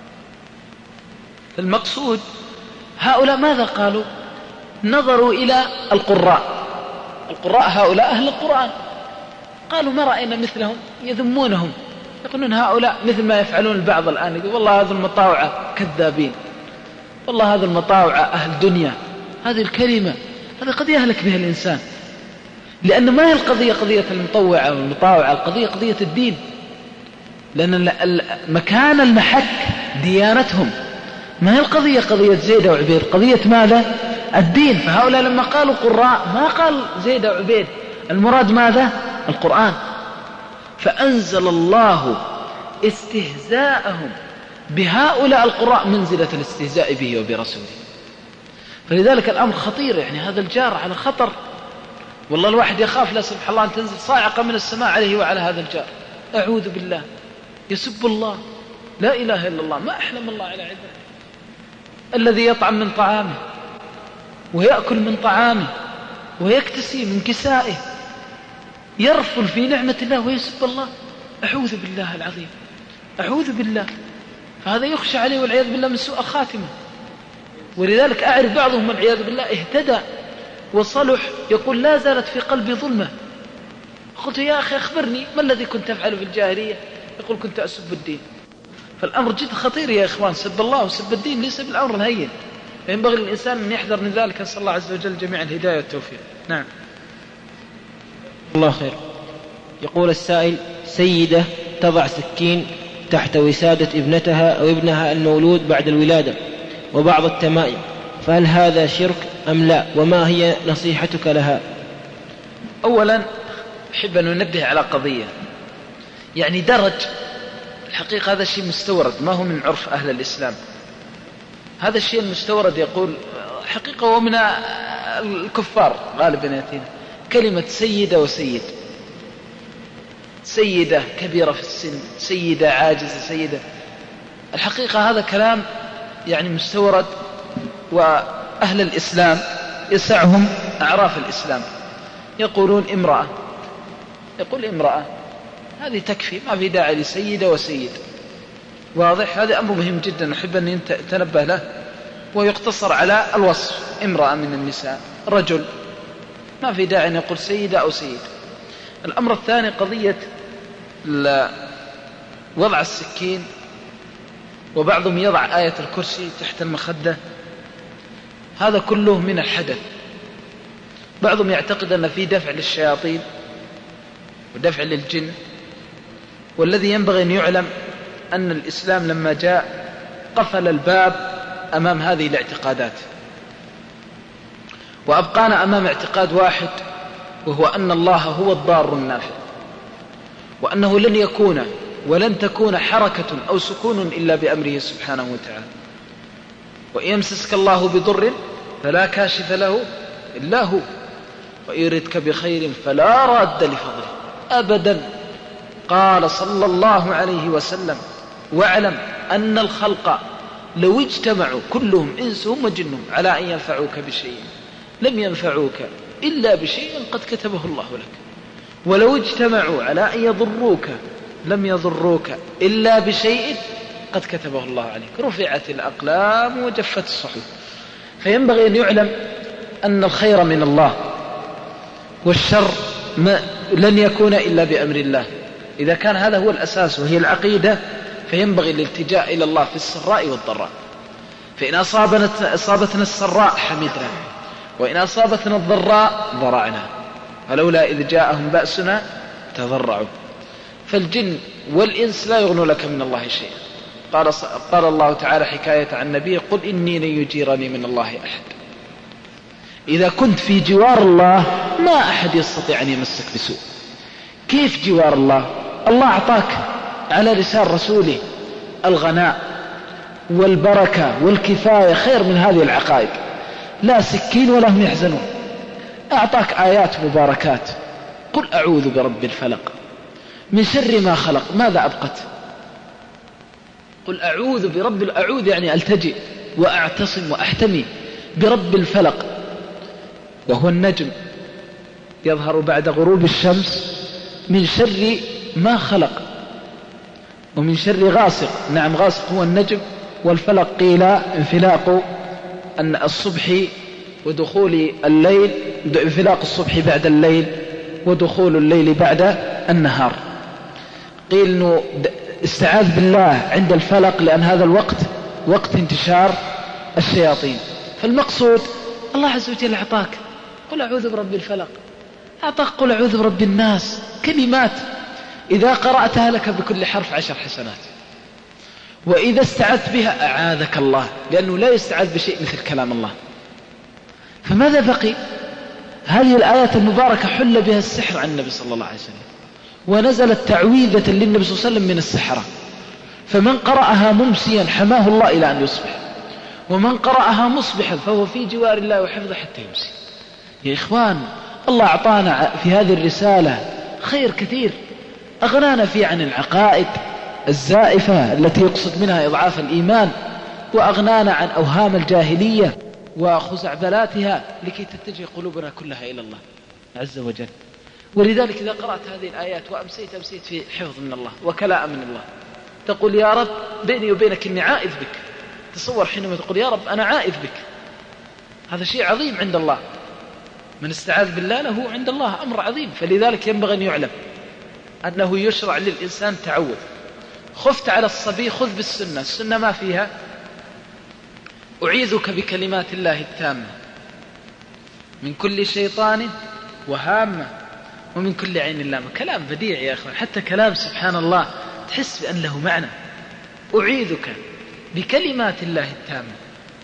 فالمقصود هؤلاء ماذا قالوا؟ نظروا إلى القراء، القراء هؤلاء أهل القرآن، قالوا ما رأينا مثلهم، يذمونهم، يقولون هؤلاء مثل ما يفعلون البعض الآن، يقول والله هذا المطاوعة كذابين، والله هذا المطاوعة أهل دنيا. هذه الكلمة هذا قد يهلك بها الإنسان، لأن ما هي القضية قضية المطوعة والمطاوعة، القضية قضية الدين، لأن مكان المحك ديانتهم، ما هي القضية قضية زيد وعبيد، قضية ماذا؟ الدين. فهؤلاء لما قالوا قراء ما قال زيد وعبيد، المراد ماذا؟ القرآن. فأنزل الله استهزاءهم بهؤلاء بهؤلاء القراء منزلة الاستهزاء به وبرسوله. فلذلك الأمر خطير، يعني هذا الجار على خطر، والله الواحد يخاف لا سبحان الله أن تنزل صاعقة من السماء عليه وعلى هذا الجار. أعوذ بالله، يسب الله، لا إله إلا الله، ما أحلم الله على عباده. الذي يطعم من طعامه ويأكل من طعامه ويكتسي من كسائه يرفل في نعمة الله ويسب الله، أعوذ بالله العظيم، أعوذ بالله. فهذا يخشى عليه والعياذ بالله من سوء خاتمه. ولذلك أعرف بعضهم والعياذ بالله اهتدى وصلح، يقول لا زالت في قلبي ظلمة. قلت يا أخي أخبرني ما الذي كنت أفعله في الجاهلية؟ يقول كنت أسب الدين. فالأمر جد خطير يا إخوان، سب الله وسب الدين ليس بالأمر الهين، فينبغي للإنسان أن يحذر من ذلك. نسأل الله عز وجل جميع الهداية والتوفيق. نعم. الله خير. يقول السائل سيدة تضع سكين تحت وسادة ابنتها أو ابنها المولود بعد الولادة وبعض التمائم، فهل هذا شرك أم لا؟ وما هي نصيحتك لها؟ أولا أحب أن ننبه على قضية، يعني درج الحقيقة هذا الشيء مستورد، ما هو من عرف أهل الإسلام. هذا الشيء المستورد يقول حقيقة هو من الكفار غالبا يأتينا كلمة سيدة وسيد، سيدة كبيرة في السن، سيدة عاجزة، سيدة. الحقيقة هذا كلام يعني مستورد، وأهل الإسلام يسعهم أعراف الإسلام. يقولون امرأة، يقول امرأة هذه تكفي، ما في داعي لسيدة وسيد. واضح؟ هذا أمر مهم جدا أحب أن تنبه له، ويقتصر على الوصف امرأة من النساء، رجل، ما في داعي أن يقول سيدة أو سيد. الأمر الثاني قضية وضع السكين، وبعضهم يضع آية الكرسي تحت المخدة، هذا كله من الحدث. بعضهم يعتقد أن في دفع للشياطين ودفع للجن، والذي ينبغي أن يعلم أن الإسلام لما جاء قفل الباب أمام هذه الاعتقادات، وأبقانا أمام اعتقاد واحد، وهو أن الله هو الضار النافع، وأنه لن يكون ولن تكون حركة أو سكون إلا بأمره سبحانه وتعالى. وإن يمسسك الله بضر فلا كاشف له إلا هو، وإن يردك بخير فلا راد لفضله أبدا. قال صلى الله عليه وسلم: واعلم أن الخلق لو اجتمعوا كلهم إنسهم وجنهم على أن ينفعوك بشيء لم ينفعوك إلا بشيء قد كتبه الله لك، ولو اجتمعوا على أن يضروك لم يضروك إلا بشيء قد كتبه الله عليك. رفعت الأقلام وجفت الصحف. فينبغي أن يعلم أن الخير من الله، والشر ما لن يكون إلا بأمر الله. إذا كان هذا هو الأساس وهي العقيدة، فينبغي الالتجاء إلى الله في السراء والضراء. فإن أصابتنا, أصابتنا السراء حمدنا، وإن أصابتنا الضراء ضرعنا، فلولا إذ جاءهم بأسنا تضرعوا. فالجن والإنس لا يغنوا لك من الله شيئا. قال, قال الله تعالى حكاية عن النبي: قل إني لن يجيرني من الله أحد. إذا كنت في جوار الله ما أحد يستطيع أن يمسك بسوء. كيف جوار الله؟ الله أعطاك على لسان رسوله الغناء والبركة والكفاية خير من هذه العقائد، لا سكين ولا هم يحزنون. أعطاك آيات مباركات: قل أعوذ برب الفلق من شر ما خلق. ماذا أبقت؟ قل أعوذ برب الأعوذ، يعني ألتجئ وأعتصم وأحتمي برب الفلق، وهو النجم يظهر بعد غروب الشمس، من شر ما خلق، ومن شر غاسق. نعم، غاسق هو النجم، والفلق قيل انفلاق أن الصبح ودخول الليل، انفلاق الصبح بعد الليل ودخول الليل بعد النهار. قيل أنه استعاذ بالله عند الفلق لأن هذا الوقت وقت انتشار الشياطين. فالمقصود الله عز وجل أعطاك قل أعوذ برب الفلق، أعطاك قل أعوذ برب الناس، كلمات إذا قرأتها لك بكل حرف عشر حسنات، وإذا استعذت بها أعاذك الله، لأنه لا يستعاذ بشيء مثل كلام الله. فماذا بقي؟ هذه الآيات المباركة حل بها السحر عن النبي صلى الله عليه وسلم، ونزلت تعويذة للنبي صلى الله عليه وسلم من السحرة. فمن قرأها ممسيا حماه الله إلى أن يصبح، ومن قرأها مصبحا فهو في جوار الله وحفظه حتى يمسي. يا إخوان، الله أعطانا في هذه الرسالة خير كثير، أغنانا فيه عن العقائد الزائفة التي يقصد منها إضعاف الإيمان، وأغنانا عن أوهام الجاهلية وخزعبلاتها، لكي تتجه قلوبنا كلها إلى الله عز وجل. ولذلك إذا قرأت هذه الآيات وأمسيت أمسيت في حفظ من الله وكلاء من الله، تقول يا رب بيني وبينك إني عائذ بك. تصور حينما تقول يا رب أنا عائذ بك، هذا شيء عظيم عند الله. من استعاذ بالله له عند الله أمر عظيم. فلذلك ينبغي أن يعلم أنه يشرع للإنسان تعوذ. خفت على الصبي خذ بالسنة، السنة ما فيها أعيذك بكلمات الله التامة من كل شيطان وهامة ومن كل عين لامة. كلام بديع يا أخوان، حتى كلام سبحان الله تحس بأن له معنى. أعيذك بكلمات الله التامة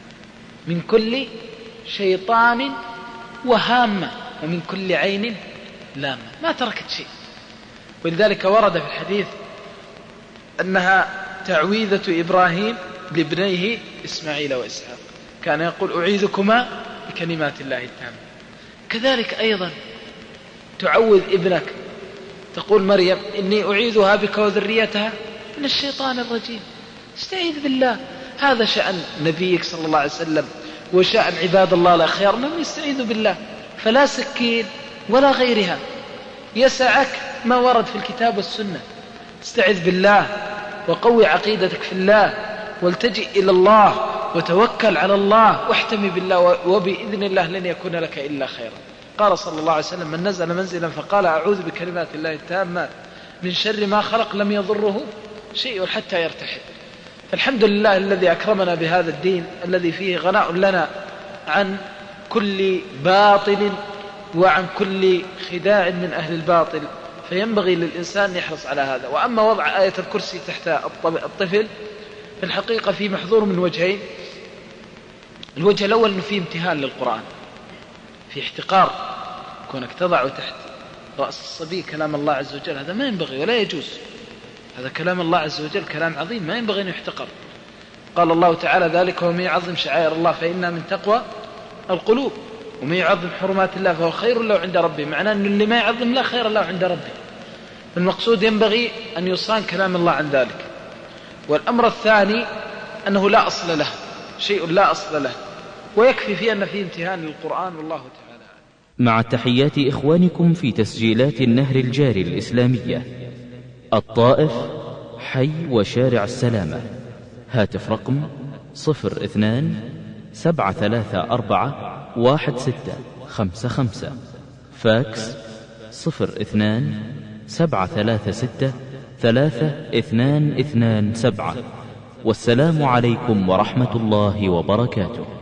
من كل شيطان وهامة ومن كل عين لامة، ما تركت شيء. ولذلك ورد في الحديث أنها تعويذة إبراهيم لابنيه إسماعيل وإسحاق، كان يقول أعيذكما بكلمات الله التامة. كذلك أيضا تعوذ ابنك، تقول مريم إني أعيذها بك وذريتها من الشيطان الرجيم، استعيذ بالله. هذا شأن نبيك صلى الله عليه وسلم وشأن عباد الله الأخيار، من يستعيذ بالله، فلا سكين ولا غيرها، يسعك ما ورد في الكتاب والسنة. استعذ بالله وقوي عقيدتك في الله، والتجئ إلى الله وتوكل على الله واحتمي بالله، وبإذن الله لن يكون لك إلا خيرا. قال صلى الله عليه وسلم من نزل منزلا فقال أعوذ بكلمات الله التامات من شر ما خلق لم يضره شيء حتى يرتحل. الحمد لله الذي أكرمنا بهذا الدين الذي فيه غناء لنا عن كل باطل وعن كل خداع من أهل الباطل، فينبغي للإنسان يحرص على هذا. وأما وضع آية الكرسي تحت الطفل في الحقيقة في محظور من وجهين. الوجه الأول أنه فيه امتهان للقرآن، في احتقار، كونك تضع تحت رأس الصبي كلام الله عز وجل، هذا ما ينبغي ولا يجوز. هذا كلام الله عز وجل كلام عظيم ما ينبغي أن يحتقر. قال الله تعالى ذلك ومن يعظم شعائر الله فإنها من تقوى القلوب ومن يعظم حرمات الله فهو خير له عند ربه، معناه أن اللي ما يعظم لا خير له عند ربه. المقصود ينبغي أن يصان كلام الله عن ذلك. والأمر الثاني أنه لا أصل له، شيء لا أصل له، ويكفي فيه أن فيه امتهان للقرآن والله تعالى. مع تحيات إخوانكم في تسجيلات النهر الجاري الإسلامية، الطائف، حي وشارع السلامة. هاتف رقم صفر اثنان سبعة ثلاثة أربعة واحد ستة خمسة خمسة. فاكس صفر اثنان سبعة ثلاثة ستة ثلاثة اثنان اثنان سبعة. والسلام عليكم ورحمة الله وبركاته.